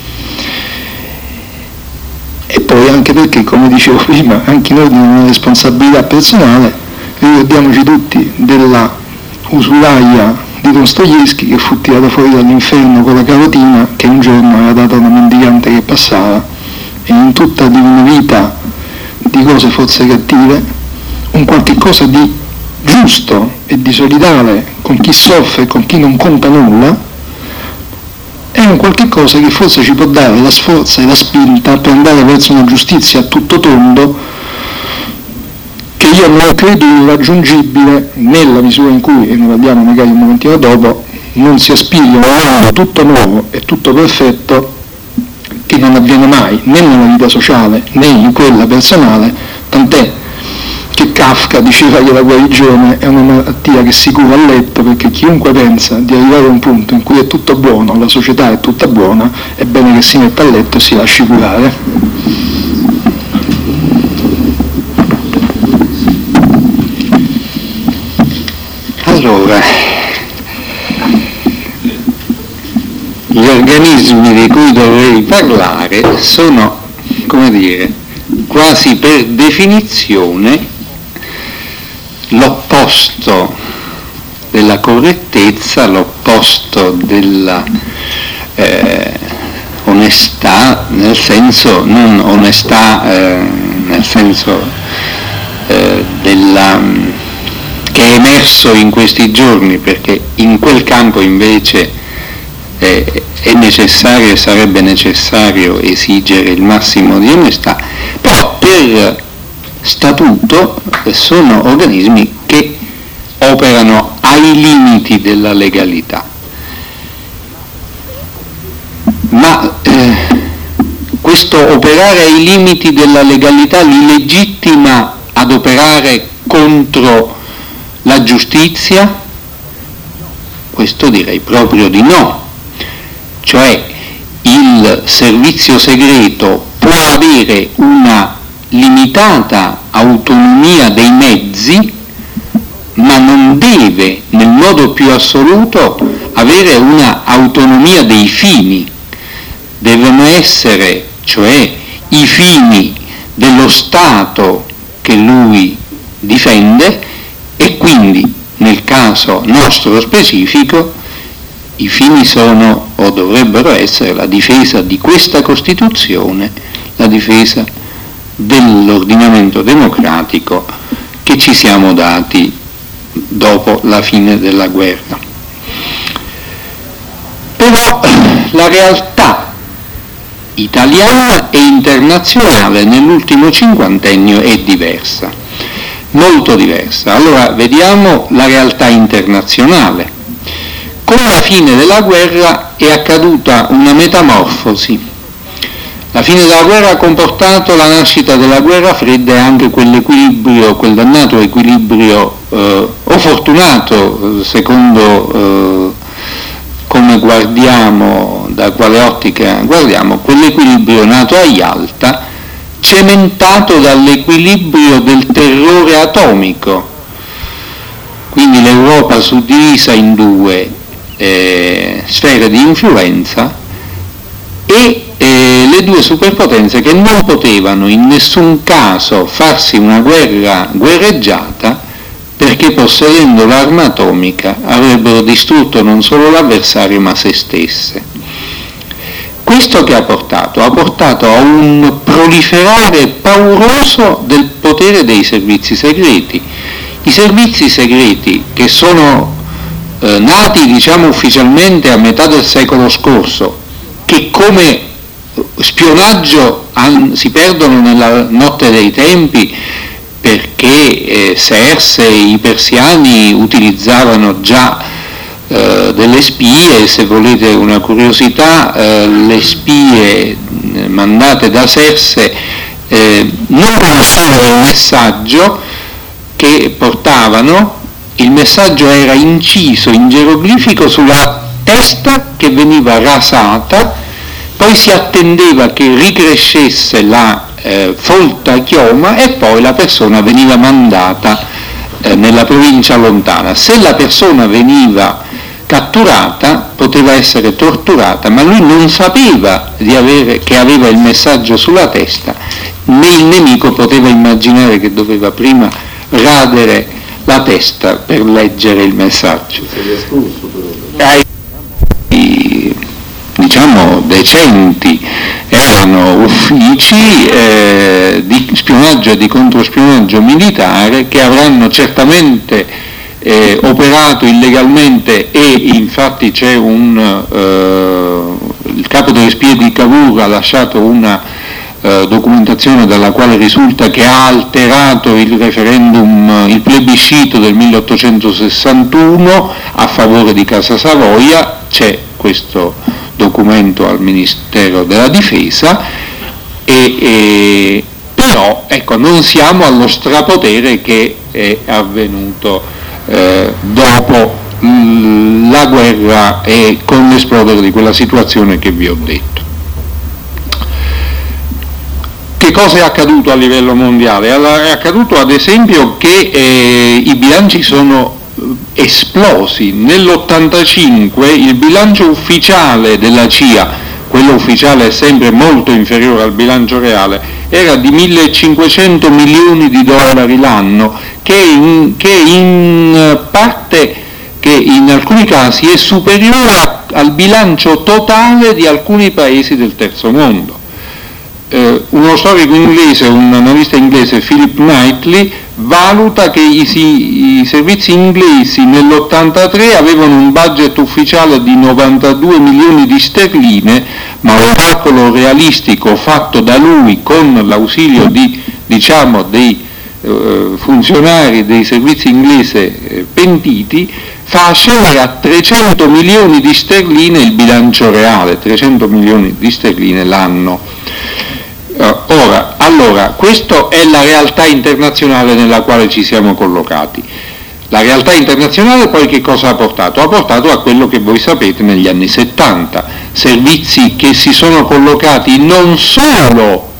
e poi anche perché, come dicevo prima, anche noi abbiamo una responsabilità personale. Ricordiamoci tutti della usuraia di Dostoevskij che fu tirato fuori dall'inferno con la carotina che un giorno aveva dato a una mendicante che passava, e in tutta di una vita di cose forse cattive un qualche cosa di giusto e di solidale con chi soffre e con chi non conta nulla è un qualche cosa che forse ci può dare la sforza e la spinta per andare verso una giustizia a tutto tondo che io non credo irraggiungibile nella misura in cui, e ne parliamo magari un momentino dopo, non si aspiri a un mondo tutto nuovo e tutto perfetto che non avviene mai né nella vita sociale né in quella personale, tant'è che Kafka diceva che la guarigione è una malattia che si cura a letto, perché chiunque pensa di arrivare a un punto in cui è tutto buono, la società è tutta buona, è bene che si metta a letto e si lasci curare. gli organismi di cui dovrei parlare sono, come dire, quasi per definizione l'opposto della correttezza, l'opposto della eh, onestà, nel senso, non onestà eh, nel senso eh, della, che è emerso in questi giorni, perché in quel campo invece eh, è necessario e sarebbe necessario esigere il massimo di onestà, però per statuto sono organismi che operano ai limiti della legalità. Ma eh, questo operare ai limiti della legalità li legittima ad operare contro la giustizia? Questo direi proprio di no. Cioè il servizio segreto può avere una limitata autonomia dei mezzi, ma non deve nel modo più assoluto avere una autonomia dei fini. Devono essere, cioè, i fini dello Stato che lui difende, e quindi nel caso nostro specifico i fini sono o dovrebbero essere la difesa di questa Costituzione, la difesa dell'ordinamento democratico che ci siamo dati dopo la fine della guerra. Però la realtà italiana e internazionale nell'ultimo cinquantennio è diversa, molto diversa. Allora vediamo la realtà internazionale. Con la fine della guerra è accaduta una metamorfosi. La fine della guerra ha comportato la nascita della guerra fredda e anche quell'equilibrio, quel dannato equilibrio eh, o fortunato, secondo eh, come guardiamo, da quale ottica guardiamo, quell'equilibrio nato a Yalta, cementato dall'equilibrio del terrore atomico. Quindi l'Europa suddivisa in due eh, sfere di influenza e eh, le due superpotenze che non potevano in nessun caso farsi una guerra guerreggiata, perché possedendo l'arma atomica avrebbero distrutto non solo l'avversario ma se stesse. Questo che ha portato? Ha portato a un proliferare pauroso del potere dei servizi segreti. I servizi segreti che sono eh, nati, diciamo, ufficialmente a metà del secolo scorso, che come spionaggio an- si perdono nella notte dei tempi, perché eh, Serse e i persiani utilizzavano già eh, delle spie. Se volete una curiosità, eh, le spie mandate da Serse eh, non conoscevano il messaggio che portavano. Il messaggio era inciso in geroglifico sulla testa che veniva rasata, poi si attendeva che ricrescesse la eh, folta chioma e poi la persona veniva mandata eh, nella provincia lontana. Se la persona veniva catturata poteva essere torturata, ma lui non sapeva di avere, che aveva il messaggio sulla testa, né il nemico poteva immaginare che doveva prima radere la testa per leggere il messaggio. Ai, diciamo, decenti erano uffici eh, di spionaggio e di controspionaggio militare che avranno certamente eh, operato illegalmente, e infatti c'è un eh, il capo delle spie di Cavour ha lasciato una eh, documentazione dalla quale risulta che ha alterato il referendum, il plebiscito del milleottocentosessantuno a favore di Casa Savoia. C'è questo documento al Ministero della Difesa, e, e però ecco, non siamo allo strapotere che è avvenuto eh, dopo mh, la guerra e con l'esplodere di quella situazione che vi ho detto. Che cosa è accaduto a livello mondiale? Allora, è accaduto ad esempio che eh, i bilanci sono esplosi. Nell'ottantacinque il bilancio ufficiale della C I A, quello ufficiale è sempre molto inferiore al bilancio reale, era di millecinquecento milioni di dollari l'anno, che in, che in parte, che in alcuni casi è superiore a, al bilancio totale di alcuni paesi del terzo mondo. Eh, uno storico inglese, un analista inglese, Philip Knightley, valuta che i, i servizi inglesi nell'ottantatré avevano un budget ufficiale di novantadue milioni di sterline, ma un calcolo realistico fatto da lui con l'ausilio di, diciamo, dei eh, funzionari dei servizi inglesi eh, pentiti, fa scendere a trecento milioni di sterline il bilancio reale, trecento milioni di sterline l'anno. Ora, allora, questa è la realtà internazionale nella quale ci siamo collocati. La realtà internazionale poi che cosa ha portato? Ha portato a quello che voi sapete negli anni settanta, servizi che si sono collocati non solo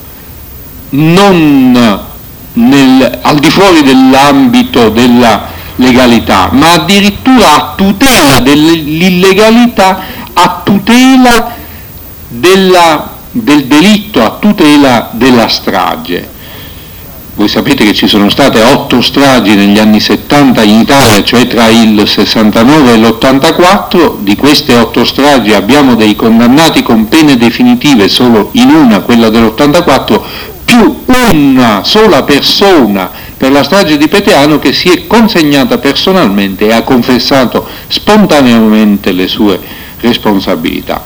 non nel, al di fuori dell'ambito della legalità, ma addirittura a tutela dell'illegalità, a tutela della del delitto, a tutela della strage. Voi sapete che ci sono state otto stragi negli anni settanta in Italia, cioè tra il sessantanove e l'ottantaquattro. Di queste otto stragi abbiamo dei condannati con pene definitive solo in una, quella dell'ottantaquattro, più una sola persona per la strage di Peteano che si è consegnata personalmente e ha confessato spontaneamente le sue responsabilità.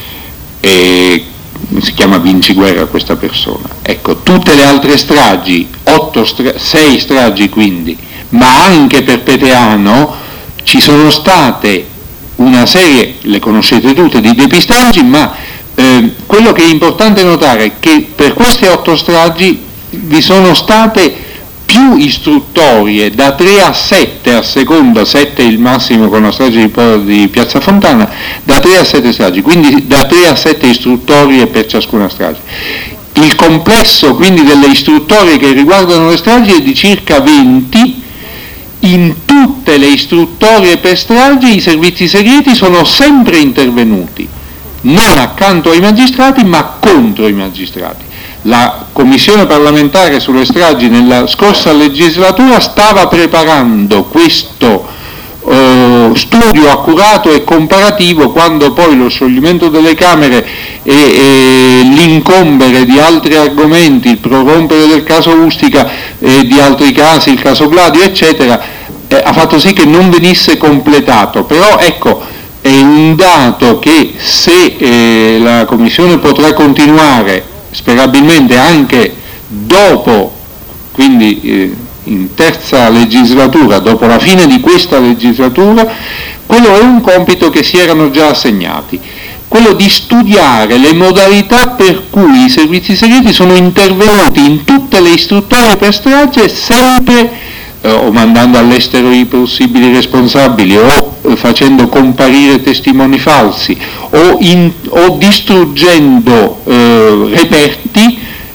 E si chiama Vinci Guerra questa persona. Ecco, tutte le altre stragi, otto stra- sei stragi quindi, ma anche per Peteano ci sono state una serie, le conoscete tutte, di depistaggi, ma eh, quello che è importante notare è che per queste otto stragi vi sono state più istruttorie, da tre a sette a seconda, sette il massimo con la strage di, di Piazza Fontana, da tre a sette stragi, quindi da tre a sette istruttorie per ciascuna strage. Il complesso quindi delle istruttorie che riguardano le stragi è di circa venti. In tutte le istruttorie per stragi i servizi segreti sono sempre intervenuti, non accanto ai magistrati ma contro i magistrati. La Commissione parlamentare sulle stragi nella scorsa legislatura stava preparando questo eh, studio accurato e comparativo quando poi lo scioglimento delle Camere e, e l'incombere di altri argomenti, il prorompere del caso Ustica e di altri casi, il caso Gladio eccetera, eh, ha fatto sì che non venisse completato. Però ecco, è un dato che se eh, la Commissione potrà continuare sperabilmente anche dopo, quindi eh, in terza legislatura, dopo la fine di questa legislatura, quello è un compito che si erano già assegnati, quello di studiare le modalità per cui i servizi segreti sono intervenuti in tutte le istruttorie per strage, sempre eh, o mandando all'estero i possibili responsabili o eh, facendo comparire testimoni falsi o, in, o distruggendo eh, reperti,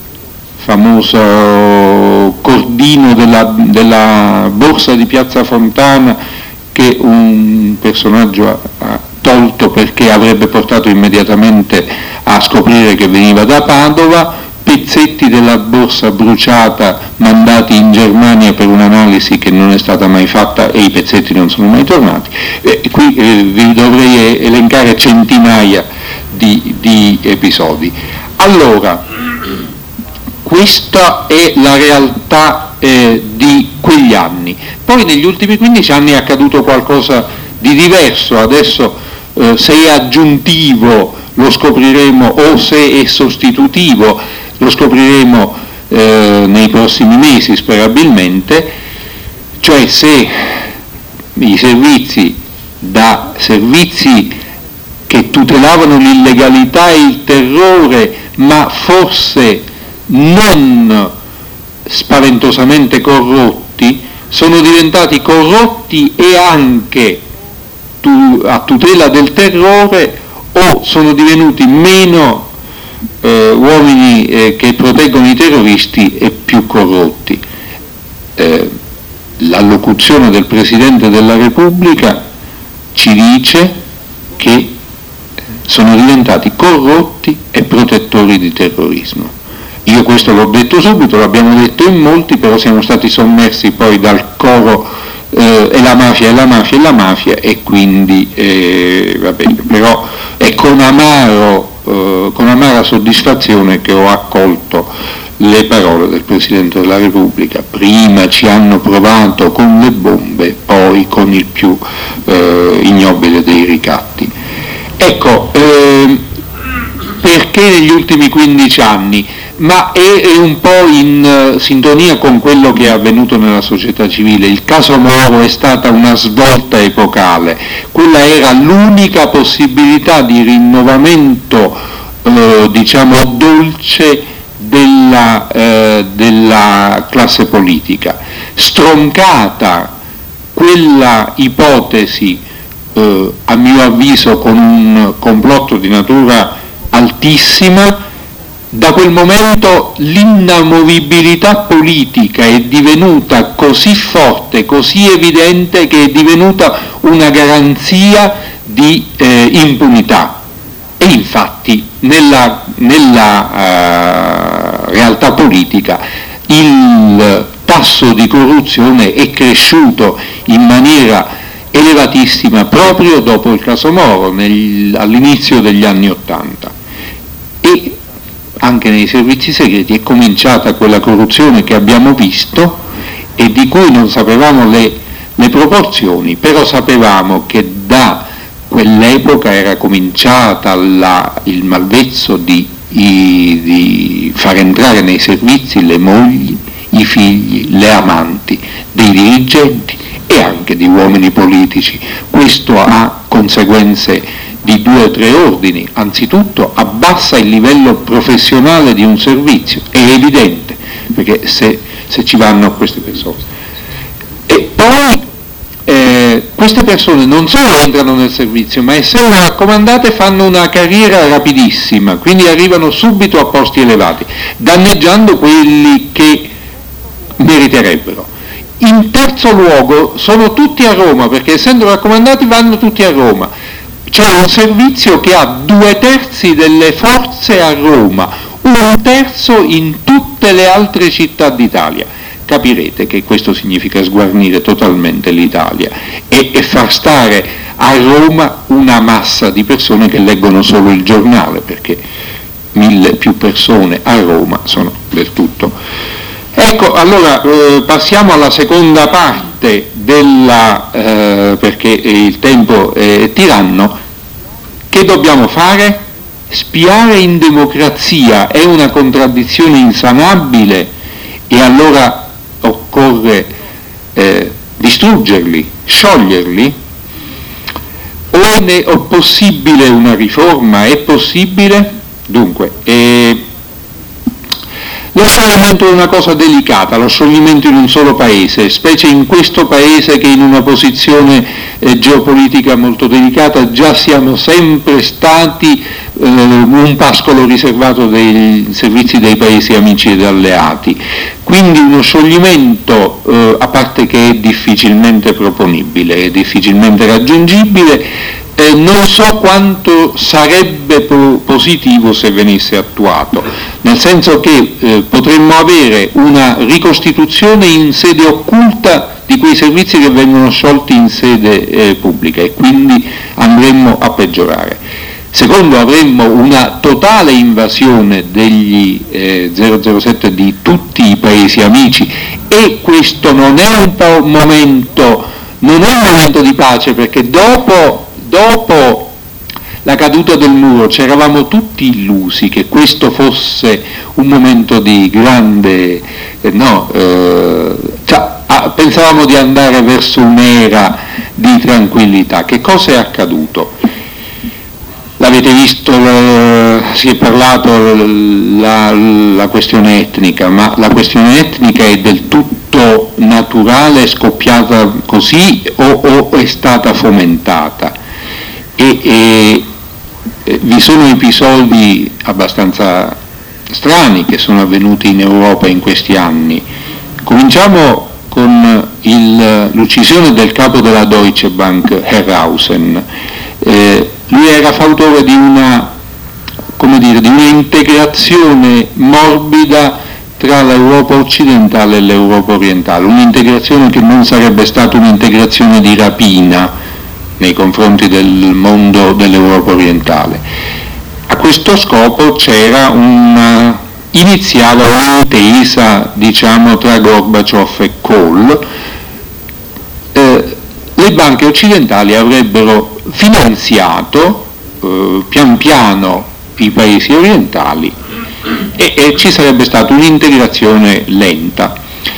famoso cordino della, della borsa di Piazza Fontana che un personaggio ha, ha tolto perché avrebbe portato immediatamente a scoprire che veniva da Padova, pezzetti della borsa bruciata mandati in Germania per un'analisi che non è stata mai fatta e i pezzetti non sono mai tornati. E qui eh, vi dovrei elencare centinaia di, di episodi. Allora, questa è la realtà eh, di quegli anni. Poi negli ultimi quindici anni è accaduto qualcosa di diverso, adesso eh, se è aggiuntivo lo scopriremo o se è sostitutivo lo scopriremo eh, nei prossimi mesi sperabilmente, cioè se i servizi da servizi che tutelavano l'illegalità e il terrore ma forse non spaventosamente corrotti, sono diventati corrotti e anche tu, a tutela del terrore, o sono divenuti meno eh, uomini eh, che proteggono i terroristi e più corrotti. Eh, l'allocuzione del Presidente della Repubblica ci dice che sono diventati corrotti e protettori di terrorismo. Io questo l'ho detto subito, l'abbiamo detto in molti, però siamo stati sommersi poi dal coro eh, e la mafia, e la mafia, e la mafia, e quindi eh, va bene, però è con, amaro, eh, con amara soddisfazione che ho accolto le parole del Presidente della Repubblica. Prima ci hanno provato con le bombe, poi con il più eh, ignobile dei ricatti. Ecco, eh, perché negli ultimi quindici anni? Ma è, è un po' in uh, sintonia con quello che è avvenuto nella società civile. Il caso Moro è stata una svolta epocale, quella era l'unica possibilità di rinnovamento, uh, diciamo, dolce della, uh, della classe politica. Stroncata quella ipotesi, uh, a mio avviso con un complotto di natura altissima, da quel momento l'inamovibilità politica è divenuta così forte, così evidente, che è divenuta una garanzia di eh, impunità. E infatti nella, nella uh, realtà politica il tasso di corruzione è cresciuto in maniera elevatissima proprio dopo il caso Moro, nel, all'inizio degli anni Ottanta. E anche nei servizi segreti è cominciata quella corruzione che abbiamo visto e di cui non sapevamo le, le proporzioni, però sapevamo che da quell'epoca era cominciata la, il malvezzo di, i, di far entrare nei servizi le mogli, i figli, le amanti dei dirigenti e anche di uomini politici. Questo ha conseguenze di due o tre ordini. Anzitutto abbassa il livello professionale di un servizio, è evidente, perché se, se ci vanno queste persone. E poi eh, queste persone non solo entrano nel servizio, ma essendo raccomandate fanno una carriera rapidissima, quindi arrivano subito a posti elevati, danneggiando quelli che meriterebbero. In terzo luogo sono tutti a Roma, perché essendo raccomandati vanno tutti a Roma. C'è un servizio che ha due terzi delle forze a Roma, un terzo in tutte le altre città d'Italia. Capirete che questo significa sguarnire totalmente l'Italia e, e far stare a Roma una massa di persone che leggono solo il giornale, perché mille più persone a Roma sono del tutto. Ecco, allora eh, passiamo alla seconda parte della, eh, perché il tempo è tiranno. Che dobbiamo fare? Spiare in democrazia è una contraddizione insanabile e allora occorre eh, distruggerli, scioglierli? O è possibile una riforma? È possibile? Dunque, eh, lo scioglimento è una cosa delicata, lo scioglimento in un solo paese, specie in questo paese che in una posizione eh, geopolitica molto delicata già siamo sempre stati eh, un pascolo riservato dei servizi dei paesi amici ed alleati. Quindi uno scioglimento, eh, a parte che è difficilmente proponibile, è difficilmente raggiungibile, Eh, non so quanto sarebbe po- positivo se venisse attuato, nel senso che eh, potremmo avere una ricostituzione in sede occulta di quei servizi che vengono sciolti in sede eh, pubblica e quindi andremmo a peggiorare. Secondo, avremmo una totale invasione degli eh, zero zero sette di tutti i paesi amici e questo non è un po' momento, non è un momento di pace, perché dopo Dopo la caduta del muro ci eravamo tutti illusi che questo fosse un momento di grande, eh, no, eh, cioè, ah, pensavamo di andare verso un'era di tranquillità. Che cosa è accaduto? L'avete visto, eh, si è parlato la, la questione etnica, ma la questione etnica è del tutto naturale, è scoppiata così o, o è stata fomentata? E, e, e vi sono episodi abbastanza strani che sono avvenuti in Europa in questi anni. Cominciamo con il, l'uccisione del capo della Deutsche Bank, Herrhausen, eh, lui era fautore di una, come dire, di un'integrazione morbida tra l'Europa occidentale e l'Europa orientale, un'integrazione che non sarebbe stata un'integrazione di rapina nei confronti del mondo dell'Europa orientale. A questo scopo c'era una, iniziava un'intesa, diciamo, tra Gorbaciov e Kohl. Eh, le banche occidentali avrebbero finanziato eh, pian piano i paesi orientali e, e ci sarebbe stata un'integrazione lenta.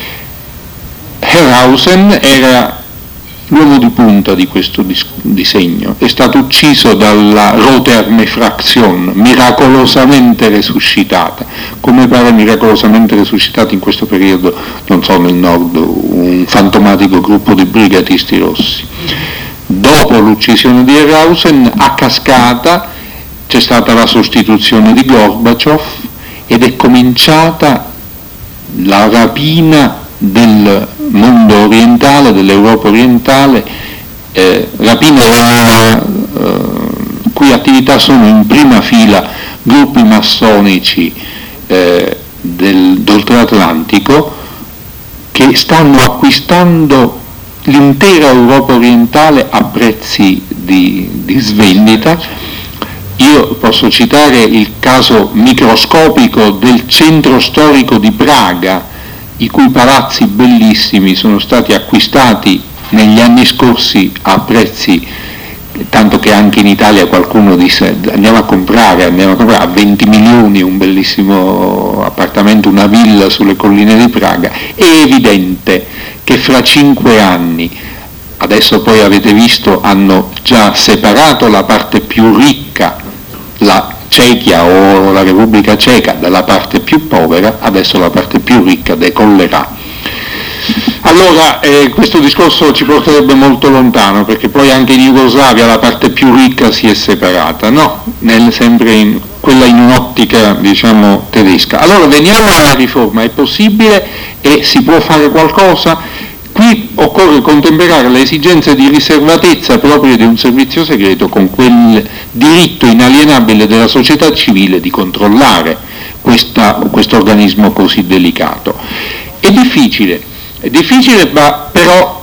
Herrhausen era l'uomo di punta di questo dis- disegno, è stato ucciso dalla Rote Armee Fraktion, miracolosamente resuscitata, come pare miracolosamente resuscitato in questo periodo, non so, nel nord, un fantomatico gruppo di brigatisti rossi. Dopo l'uccisione di Herrhausen, a cascata, c'è stata la sostituzione di Gorbaciov ed è cominciata la rapina del mondo orientale, dell'Europa orientale, eh, rapina la eh, cui attività sono in prima fila gruppi massonici eh, del, d'oltreatlantico che stanno acquistando l'intera Europa orientale a prezzi di, di svendita. Io posso citare il caso microscopico del centro storico di Praga, i cui palazzi bellissimi sono stati acquistati negli anni scorsi a prezzi, tanto che anche in Italia qualcuno disse andiamo a comprare, andiamo a comprare a venti milioni un bellissimo appartamento, una villa sulle colline di Praga. È evidente che fra cinque anni, adesso poi avete visto, hanno già separato la parte più ricca, la Cechia o la Repubblica Ceca, dalla parte più povera, adesso la parte più ricca decollerà. Allora eh, questo discorso ci porterebbe molto lontano, perché poi anche in Jugoslavia la parte più ricca si è separata, no? Nel, sempre in, quella in un'ottica, diciamo, tedesca. Allora veniamo alla riforma, è possibile e si può fare qualcosa? Qui occorre contemperare le esigenze di riservatezza proprie di un servizio segreto con quel diritto inalienabile della società civile di controllare questo organismo così delicato. È difficile, è difficile ma però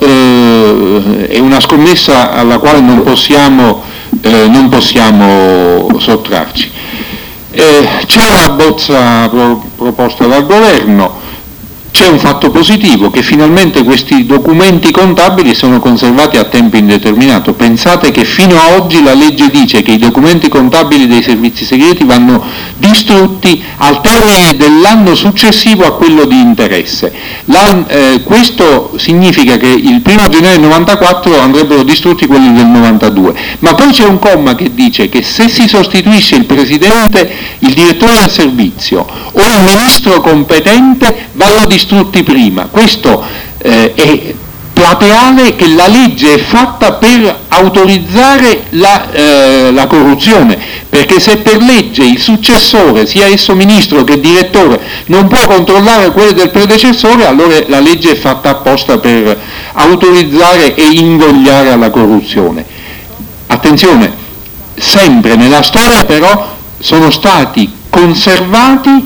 eh, è una scommessa alla quale non possiamo, eh, non possiamo sottrarci. Eh, c'è una bozza pro- proposta dal governo. C'è un fatto positivo, che finalmente questi documenti contabili sono conservati a tempo indeterminato. Pensate che fino a oggi la legge dice che i documenti contabili dei servizi segreti vanno distrutti al termine dell'anno successivo a quello di interesse. La, eh, questo significa che il primo gennaio del novantaquattro andrebbero distrutti quelli del novantadue, ma poi c'è un comma che dice che se si sostituisce il presidente, il direttore del servizio o il ministro competente vanno distrutti distrutti prima. Questo eh, è plateale, che la legge è fatta per autorizzare la, eh, la corruzione, perché se per legge il successore, sia esso ministro che direttore, non può controllare quello del predecessore, allora la legge è fatta apposta per autorizzare e invogliare alla corruzione. Attenzione, sempre nella storia però sono stati conservati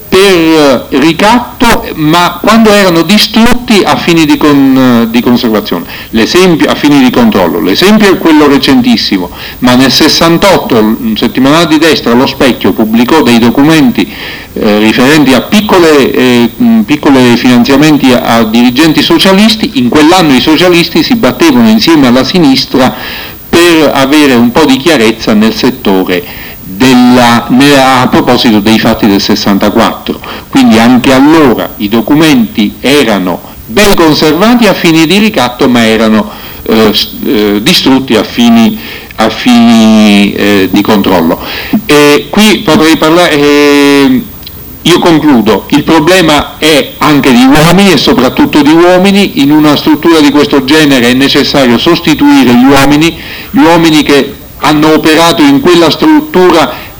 per ricatto, ma quando erano distrutti a fini di, con, di conservazione, l'esempio a fini di controllo. L'esempio è quello recentissimo, ma nel sessantotto un settimanale di destra, Lo Specchio, pubblicò dei documenti eh, riferenti a piccole, eh, piccole finanziamenti a, a dirigenti socialisti. In quell'anno i socialisti si battevano insieme alla sinistra per avere un po' di chiarezza nel settore Della, a proposito dei fatti del sessantaquattro, quindi anche allora i documenti erano ben conservati a fini di ricatto, ma erano eh, eh, distrutti a fini, a fini eh, di controllo. E qui potrei parlare, eh, io concludo, il problema è anche di uomini e soprattutto di uomini. In una struttura di questo genere è necessario sostituire gli uomini, gli uomini che hanno operato in quella struttura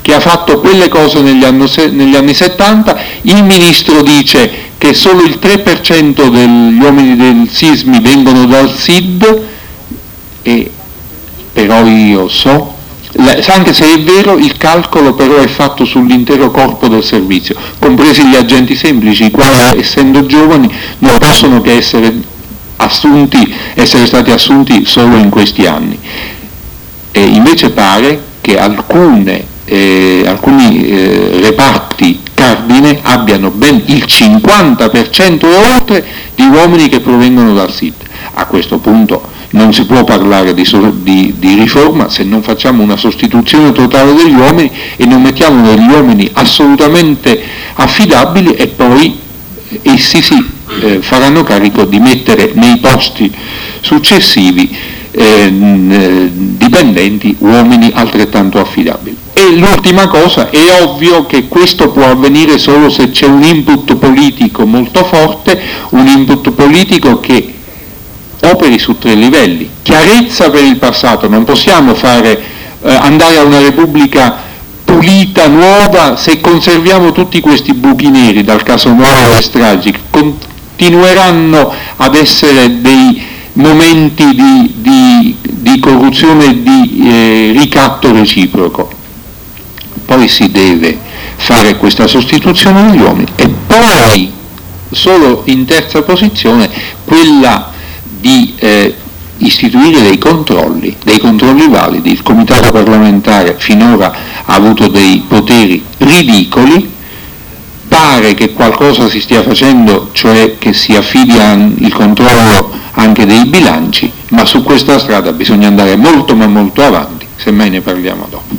che ha fatto quelle cose negli anni, negli anni settanta, il ministro dice che solo il tre per cento degli uomini del SISMI vengono dal S I D, e però io so, anche se è vero, il calcolo però è fatto sull'intero corpo del servizio, compresi gli agenti semplici, i quali essendo giovani non possono che essere assunti, essere stati assunti solo in questi anni. E invece pare che alcune, eh, alcuni eh, reparti cardine abbiano ben il cinquanta per cento e oltre di uomini che provengono dal S I D. A questo punto non si può parlare di, di, di riforma se non facciamo una sostituzione totale degli uomini e non mettiamo degli uomini assolutamente affidabili, e poi essi si eh, faranno carico di mettere nei posti successivi eh, dipendenti uomini altrettanto affidabili. E l'ultima cosa, è ovvio che questo può avvenire solo se c'è un input politico molto forte, un input politico che operi su tre livelli. Chiarezza per il passato, non possiamo fare, eh, andare a una repubblica pulita, nuova, se conserviamo tutti questi buchi neri, dal caso Moro e Stragi, continueranno ad essere dei momenti di, di, di corruzione e di eh, ricatto reciproco. Poi si deve fare questa sostituzione degli uomini, e poi, solo in terza posizione, quella di eh, istituire dei controlli, dei controlli validi. Il Comitato parlamentare finora ha avuto dei poteri ridicoli, pare che qualcosa si stia facendo, cioè che si affidi il controllo anche dei bilanci, ma su questa strada bisogna andare molto ma molto avanti, semmai ne parliamo dopo.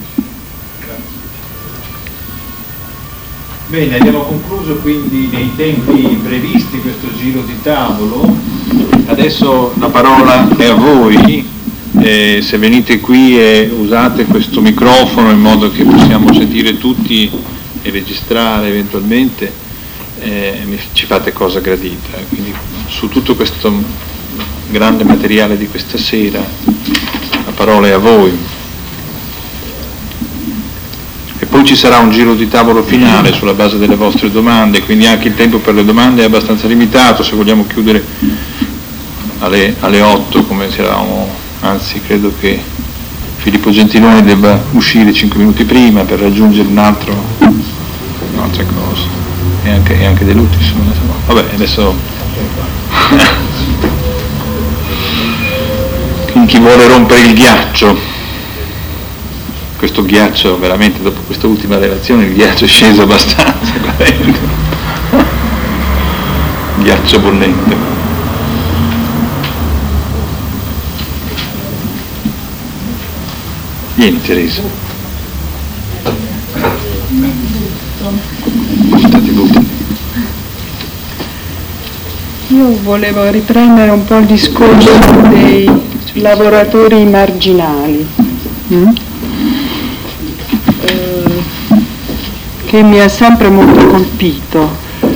Bene, abbiamo concluso quindi nei tempi previsti questo giro di tavolo. Adesso la parola è a voi, eh, se venite qui e usate questo microfono in modo che possiamo sentire tutti e registrare eventualmente, eh, ci fate cosa gradita. Quindi su tutto questo grande materiale di questa sera la parola è a voi. E poi ci sarà un giro di tavolo finale sulla base delle vostre domande, quindi anche il tempo per le domande è abbastanza limitato. Se vogliamo chiudere alle, alle otto come eravamo, anzi credo che Filippo Gentiloni debba uscire cinque minuti prima per raggiungere un altro, un'altra cosa, e anche, e anche De Lutti, insomma. Vabbè, adesso chi vuole rompere il ghiaccio, questo ghiaccio veramente, dopo questa ultima relazione il ghiaccio è sceso abbastanza, ghiaccio bollente. Vieni Teresa. Buttati, buttati. Io volevo riprendere un po' il discorso dei lavoratori marginali. Mm? Che mi ha sempre molto colpito.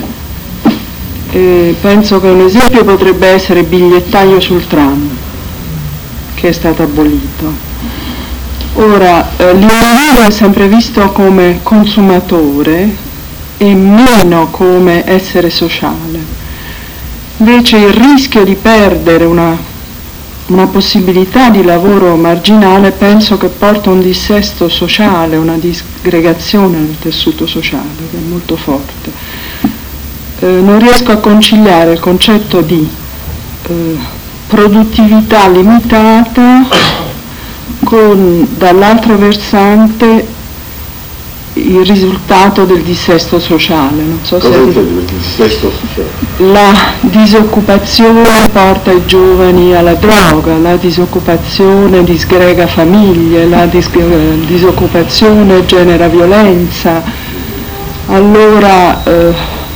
Eh, penso che un esempio potrebbe essere il bigliettaio sul tram, che è stato abolito. Ora, eh, l'individuo è sempre visto come consumatore e meno come essere sociale. Invece il rischio di perdere una una possibilità di lavoro marginale penso che porta a un dissesto sociale, una disgregazione nel tessuto sociale che è molto forte. Eh, non riesco a conciliare il concetto di eh, produttività limitata con dall'altro versante il risultato del dissesto sociale. Non so Cosa se intende per dissesto sociale? La disoccupazione porta i giovani alla droga, la disoccupazione disgrega famiglie, la dis- disoccupazione genera violenza. Allora eh,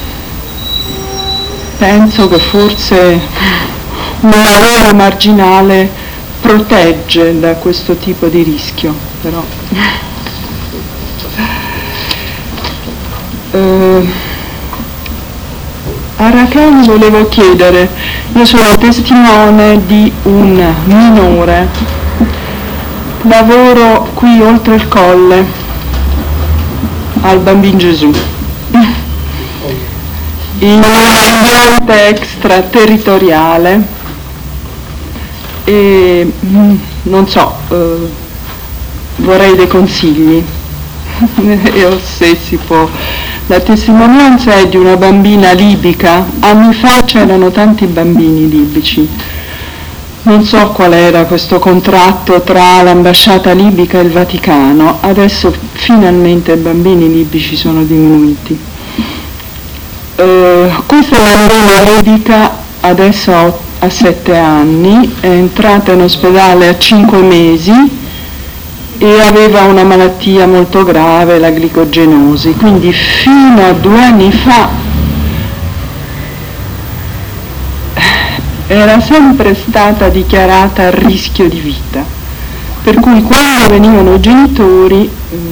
penso che forse un lavoro marginale protegge da questo tipo di rischio, però. Uh, a Rachele volevo chiedere, io sono testimone di un minore, lavoro qui oltre il colle al Bambino Gesù, in un ambiente extraterritoriale e non so, eh, vorrei dei consigli e se si può. La testimonianza è di una bambina libica. Anni fa c'erano tanti bambini libici, non so qual era questo contratto tra l'ambasciata libica e il Vaticano, adesso finalmente i bambini libici sono diminuiti. Uh, questa bambina libica adesso ha, ha sette anni, è entrata in ospedale a cinque mesi e aveva una malattia molto grave, la glicogenosi, quindi fino a due anni fa era sempre stata dichiarata a rischio di vita, per cui quando venivano i genitori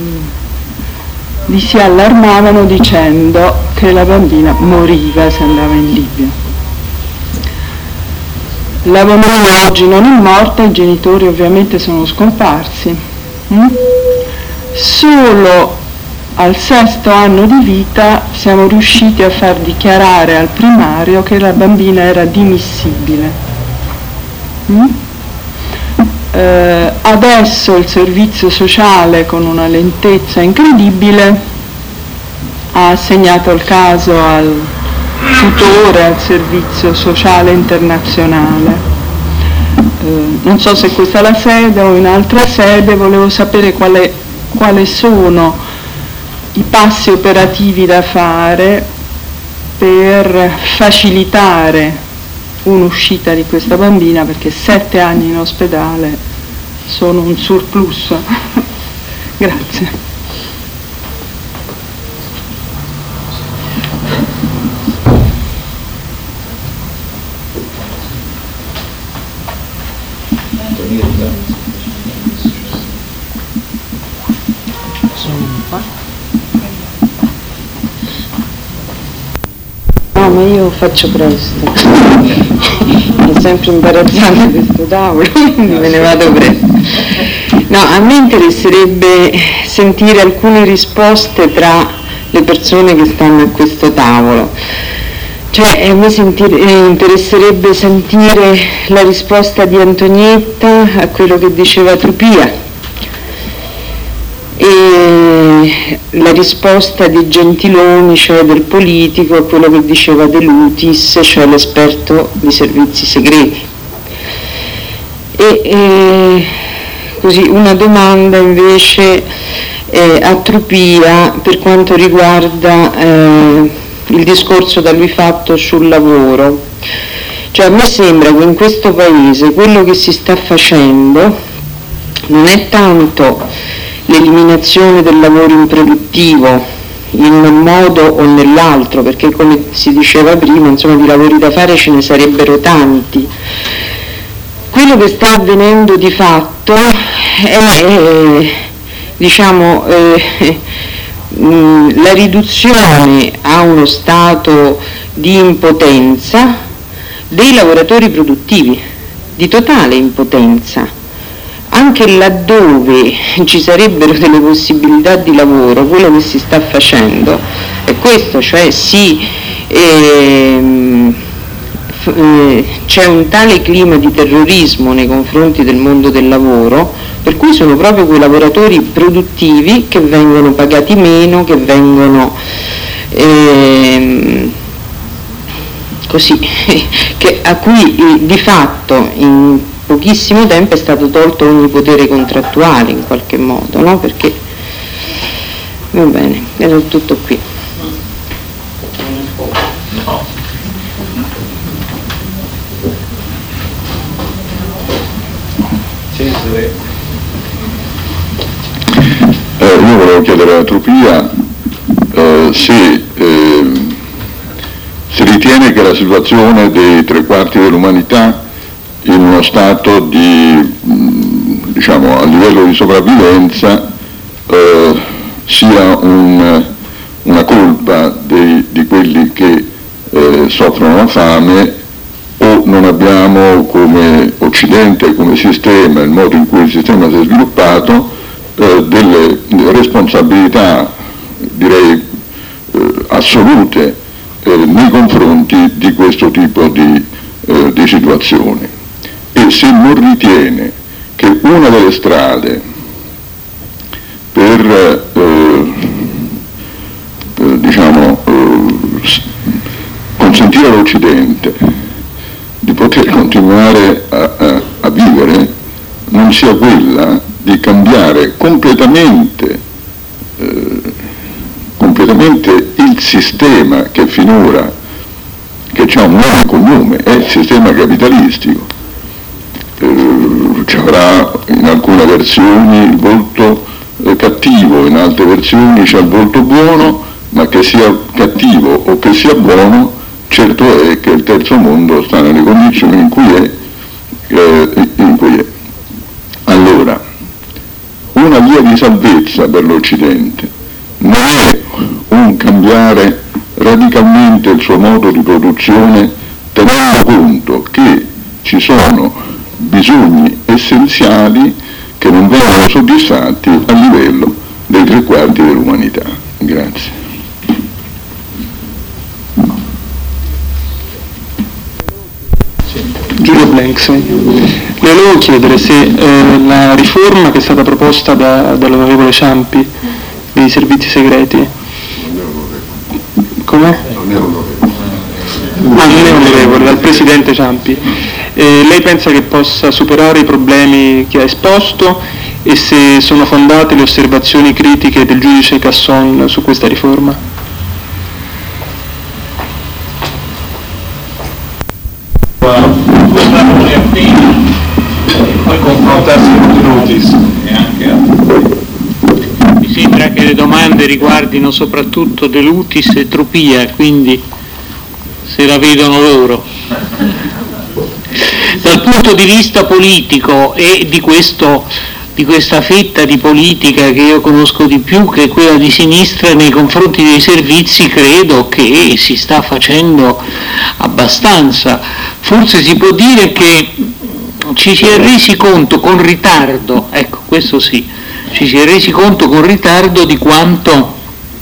li si allarmavano dicendo che la bambina moriva se andava in Libia. La bambina oggi non è morta, i genitori ovviamente sono scomparsi. Mm? Solo al sesto anno di vita siamo riusciti a far dichiarare al primario che la bambina era dimissibile. Mm? Eh, adesso il servizio sociale, con una lentezza incredibile, ha assegnato il caso al tutore, al servizio sociale internazionale. Eh, non so se questa è la sede o in altra sede, volevo sapere quale, quali sono i passi operativi da fare per facilitare un'uscita di questa bambina, perché sette anni in ospedale sono un surplus. Grazie. No, ma io faccio presto. È sempre imbarazzante questo tavolo, quindi me ne vado presto. No, a me interesserebbe sentire alcune risposte tra le persone che stanno a questo tavolo. Cioè, a me sentire, eh, interesserebbe sentire la risposta di Antonietta a quello che diceva Trupia, e la risposta di Gentiloni, cioè del politico, a quello che diceva De Lutis, cioè l'esperto di servizi segreti. E eh, così una domanda invece eh, a Trupia per quanto riguarda eh, il discorso da lui fatto sul lavoro. Cioè, a me sembra che in questo paese quello che si sta facendo non è tanto l'eliminazione del lavoro improduttivo in un modo o nell'altro, perché come si diceva prima, insomma, di lavori da fare ce ne sarebbero tanti. Quello che sta avvenendo di fatto è, diciamo, eh, la riduzione a uno stato di impotenza dei lavoratori produttivi, di totale impotenza. Anche laddove ci sarebbero delle possibilità di lavoro, quello che si sta facendo è questo, cioè si, ehm, f- eh, c'è un tale clima di terrorismo nei confronti del mondo del lavoro, per cui sono proprio quei lavoratori produttivi che vengono pagati meno, che vengono ehm, così, che, a cui eh, di fatto in pochissimo tempo è stato tolto ogni potere contrattuale in qualche modo, no? Perché, va bene, era tutto qui. Eh, io volevo chiedere a Trupia eh, se eh, si ritiene che la situazione dei tre quarti dell'umanità in uno stato di, diciamo, a livello di sopravvivenza eh, sia un, una colpa dei, di quelli che eh, soffrono la fame, o non abbiamo come Occidente, come sistema, il modo in cui il sistema si è sviluppato, eh, delle responsabilità direi eh, assolute eh, nei confronti di questo tipo di, eh, di situazioni. E se non ritiene che una delle strade per eh, eh, diciamo eh, consentire all'Occidente di poter continuare a, a, a vivere non sia quella di cambiare completamente, eh, completamente il sistema che finora, che ha un nome e cognome, è il sistema capitalistico. Eh, ci avrà in alcune versioni il volto eh, cattivo, in altre versioni c'è il volto buono, ma che sia cattivo o che sia buono, certo è che il terzo mondo sta nelle condizioni in cui è, eh, in cui è. Allora, una via di salvezza per l'Occidente non è un cambiare radicalmente il suo modo di produzione, tenendo conto che ci sono bisogni essenziali che non vengono soddisfatti a livello dei tre quarti dell'umanità. Grazie. Giulio Blanks, le volevo chiedere se eh, la riforma che è stata proposta da, dall'onorevole Ciampi dei servizi segreti, come? Non è onorevole. Ah, non è onorevole, dal presidente Ciampi, eh, lei pensa che possa superare i problemi che ha esposto e se sono fondate le osservazioni critiche del giudice Casson su questa riforma? Poi confrontarsi con i notice e anche altri. Mi sembra che le domande riguardino soprattutto De Lutis e Trupia, quindi se la vedono loro. Dal punto di vista politico e di, questo, di questa fetta di politica che io conosco di più, che è quella di sinistra nei confronti dei servizi, credo che si sta facendo abbastanza. Forse si può dire che ci si è resi conto con ritardo, ecco, questo sì, ci si è resi conto con ritardo di quanto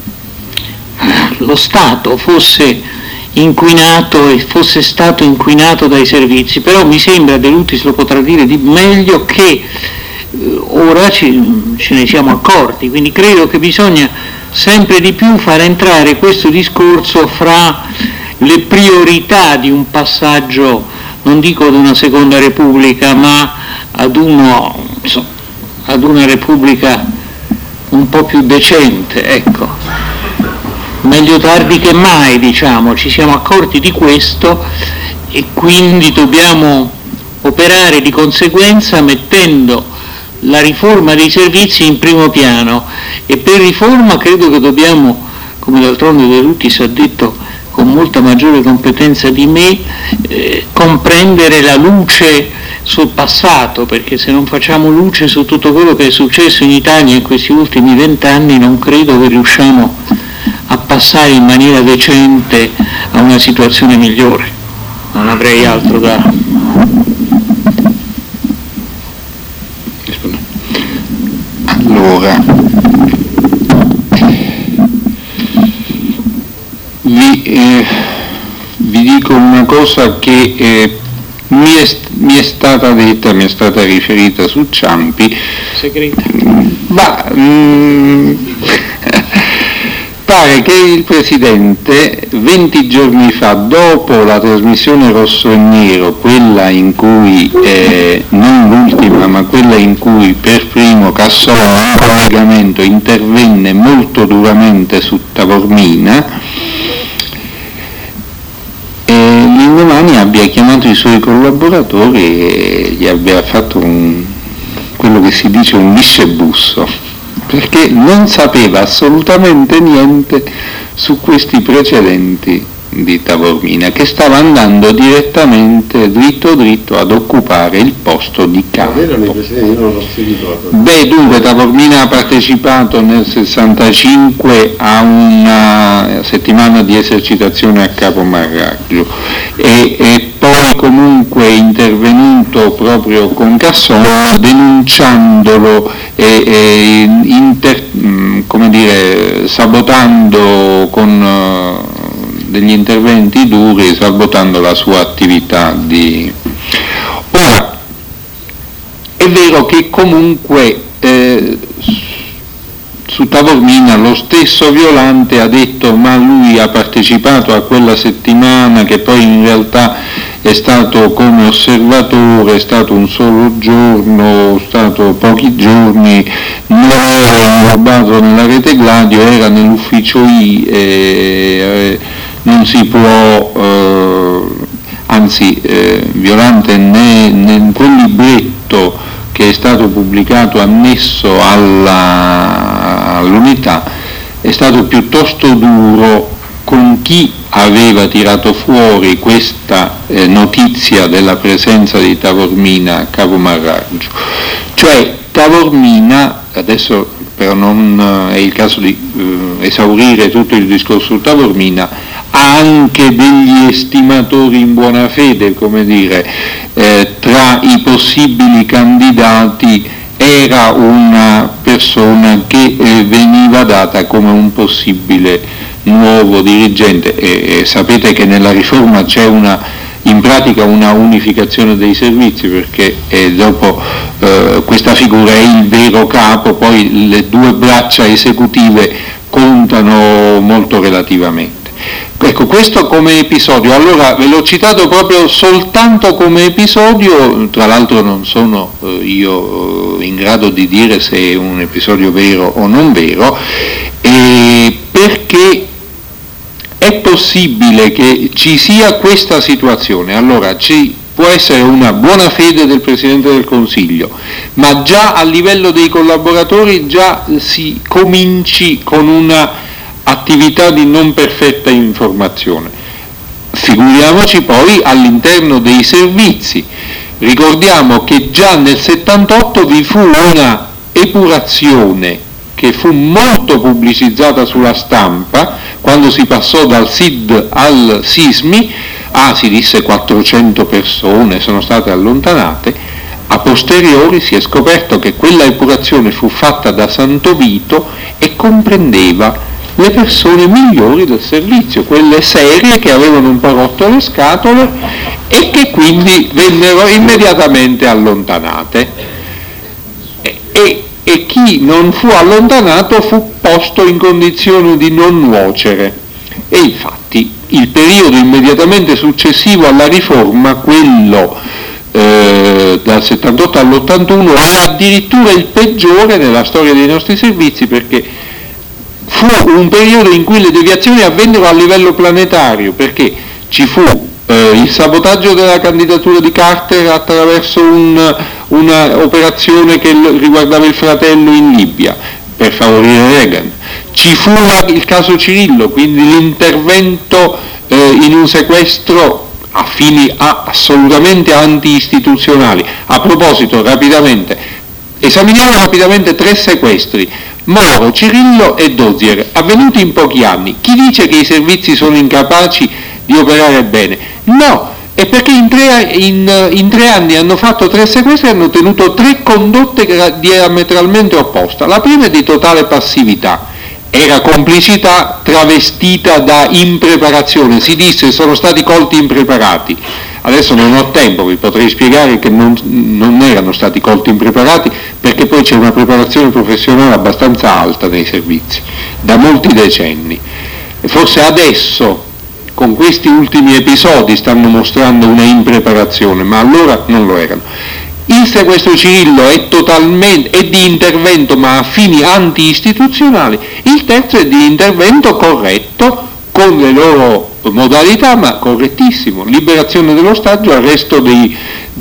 lo Stato fosse inquinato e fosse stato inquinato dai servizi, però mi sembra, De Lutis lo potrà dire di meglio, che eh, ora ci, ce ne siamo accorti, quindi credo che bisogna sempre di più far entrare questo discorso fra le priorità di un passaggio, non dico ad una seconda repubblica, ma ad, uno, insomma, ad una repubblica un po' più decente, ecco. Meglio tardi che mai, diciamo, ci siamo accorti di questo e quindi dobbiamo operare di conseguenza mettendo la riforma dei servizi in primo piano, e per riforma credo che dobbiamo, come d'altronde De Lutis ha detto con molta maggiore competenza di me, eh, comprendere la luce sul passato, perché se non facciamo luce su tutto quello che è successo in Italia in questi ultimi vent'anni non credo che riusciamo a passare in maniera decente a una situazione migliore. Non avrei altro da... Allora, vi, eh, vi dico una cosa che eh, mi, è, mi è stata detta, mi è stata riferita su Ciampi. Segreta. Ma mm, pare che il Presidente venti giorni fa, dopo la trasmissione Rosso e Nero, quella in cui, eh, non l'ultima, ma quella in cui per primo Casson in collegamento intervenne molto duramente su Taormina, e l'indomani abbia chiamato i suoi collaboratori e gli abbia fatto un, quello che si dice un liscebusso, perché non sapeva assolutamente niente su questi precedenti di Taormina, che stava andando direttamente dritto dritto ad occupare il posto di capo. Beh, dunque Taormina ha partecipato nel sessantacinque a una settimana di esercitazione a Capo Marraggio e, e poi poi comunque intervenuto proprio con Casson denunciandolo e, e inter, come dire, sabotando con uh, degli interventi duri, sabotando la sua attività di... Ora, è vero che comunque eh, su Taormina lo stesso Violante ha detto ma lui ha partecipato a quella settimana che poi in realtà è stato come osservatore, è stato un solo giorno, è stato pochi giorni, non era inglobato nella rete Gladio, era nell'ufficio I e eh, non si può, eh, anzi eh, Violante né, né in quel libretto che è stato pubblicato annesso alla, all'Unità è stato piuttosto duro con chi aveva tirato fuori questa eh, notizia della presenza di Taormina a Cavo Marraggio. Cioè Taormina, adesso però non è il caso di eh, esaurire tutto il discorso su Taormina, ha anche degli estimatori in buona fede, come dire, eh, tra i possibili candidati era una persona che eh, veniva data come un possibile nuovo dirigente e, e sapete che nella riforma c'è una, in pratica una unificazione dei servizi perché eh, dopo eh, questa figura è il vero capo, poi le due braccia esecutive contano molto relativamente. Ecco, questo come episodio, allora ve l'ho citato proprio soltanto come episodio, tra l'altro non sono eh, io eh, in grado di dire se è un episodio vero o non vero, eh, perché è possibile che ci sia questa situazione, allora ci può essere una buona fede del Presidente del Consiglio, ma già a livello dei collaboratori già si cominci con una attività di non perfetta informazione. Figuriamoci poi all'interno dei servizi. Ricordiamo che già nel settantotto vi fu una epurazione che fu molto pubblicizzata sulla stampa, quando si passò dal S I D al Sismi, ah, si disse quattrocento persone sono state allontanate, a posteriori si è scoperto che quella epurazione fu fatta da Santo Vito e comprendeva le persone migliori del servizio, quelle serie che avevano un po' rotto le scatole e che quindi vennero immediatamente allontanate. E, e, e chi non fu allontanato fu posto in condizione di non nuocere. E infatti il periodo immediatamente successivo alla riforma, quello eh, dal settantotto all'ottantuno, è addirittura il peggiore nella storia dei nostri servizi, perché fu un periodo in cui le deviazioni avvennero a livello planetario, perché ci fu eh, il sabotaggio della candidatura di Carter attraverso un, una operazione che riguardava il fratello in Libia per favorire Reagan, ci fu il caso Cirillo, quindi l'intervento eh, in un sequestro a fini a, assolutamente anti-istituzionali. A proposito, rapidamente, esaminiamo rapidamente tre sequestri: Moro, Cirillo e Dozier, avvenuti in pochi anni. Chi dice che i servizi sono incapaci di operare bene? No, è perché in tre, in, in tre anni hanno fatto tre sequestri e hanno tenuto tre condotte diametralmente opposte. La prima è di totale passività, era complicità travestita da impreparazione, si disse sono stati colti impreparati. Adesso non ho tempo, vi potrei spiegare che non, non erano stati colti impreparati, perché poi c'è una preparazione professionale abbastanza alta nei servizi, da molti decenni. E forse adesso, con questi ultimi episodi, stanno mostrando una impreparazione, ma allora non lo erano. Il sequestro Cirillo è totalmente è di intervento ma a fini anti-istituzionali, il terzo è di intervento corretto, con le loro modalità, ma correttissimo: liberazione dell'ostaggio, arresto dei,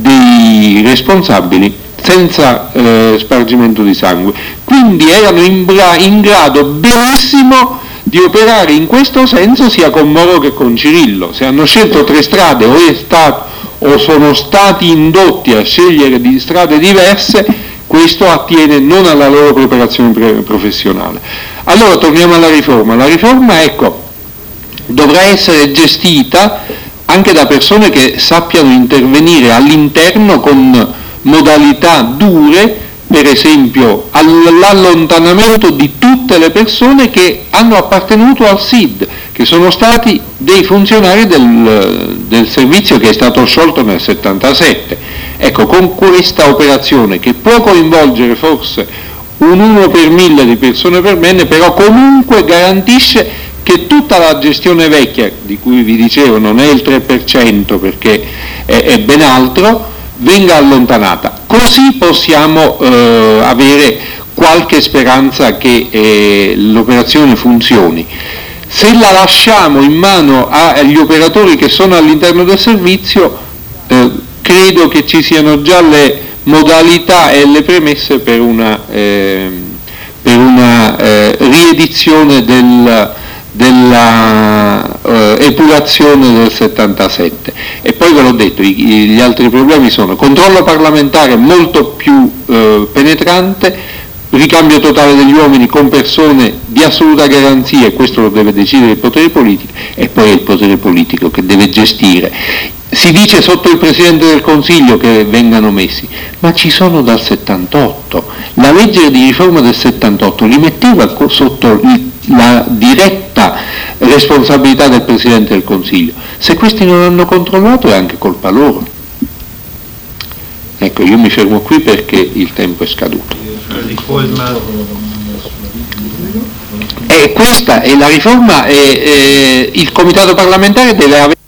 dei responsabili senza eh, spargimento di sangue. Quindi erano in, bra- in grado benissimo di operare in questo senso sia con Moro che con Cirillo. Se hanno scelto tre strade o, è stato, o sono stati indotti a scegliere di strade diverse, questo attiene non alla loro preparazione pre- professionale. Allora torniamo alla riforma. La riforma, ecco, dovrà essere gestita anche da persone che sappiano intervenire all'interno con modalità dure, per esempio all'allontanamento di tutte le persone che hanno appartenuto al S I D, che sono stati dei funzionari del, del servizio che è stato sciolto nel settantasette. Ecco, con questa operazione, che può coinvolgere forse un uno per mille di persone per bene, però comunque garantisce che tutta la gestione vecchia, di cui vi dicevo non è il tre per cento perché è, è ben altro, venga allontanata. Così possiamo eh, avere qualche speranza che eh, l'operazione funzioni. Se la lasciamo in mano agli operatori che sono all'interno del servizio, eh, credo che ci siano già le modalità e le premesse per una, eh, per una eh, riedizione del, della eh, epurazione del settantasette. E poi ve l'ho detto, i, gli altri problemi sono controllo parlamentare molto più eh, penetrante, ricambio totale degli uomini con persone di assoluta garanzia, e questo lo deve decidere il potere politico, e poi è il potere politico che deve gestire. Si dice sotto il Presidente del Consiglio che vengano messi, ma ci sono dal settantotto. La legge di riforma del settantotto li metteva sotto la diretta responsabilità del Presidente del Consiglio. Se questi non hanno controllato è anche colpa loro. Ecco, io mi fermo qui perché il tempo è scaduto. E questa è la riforma, e, e il Comitato parlamentare deve avere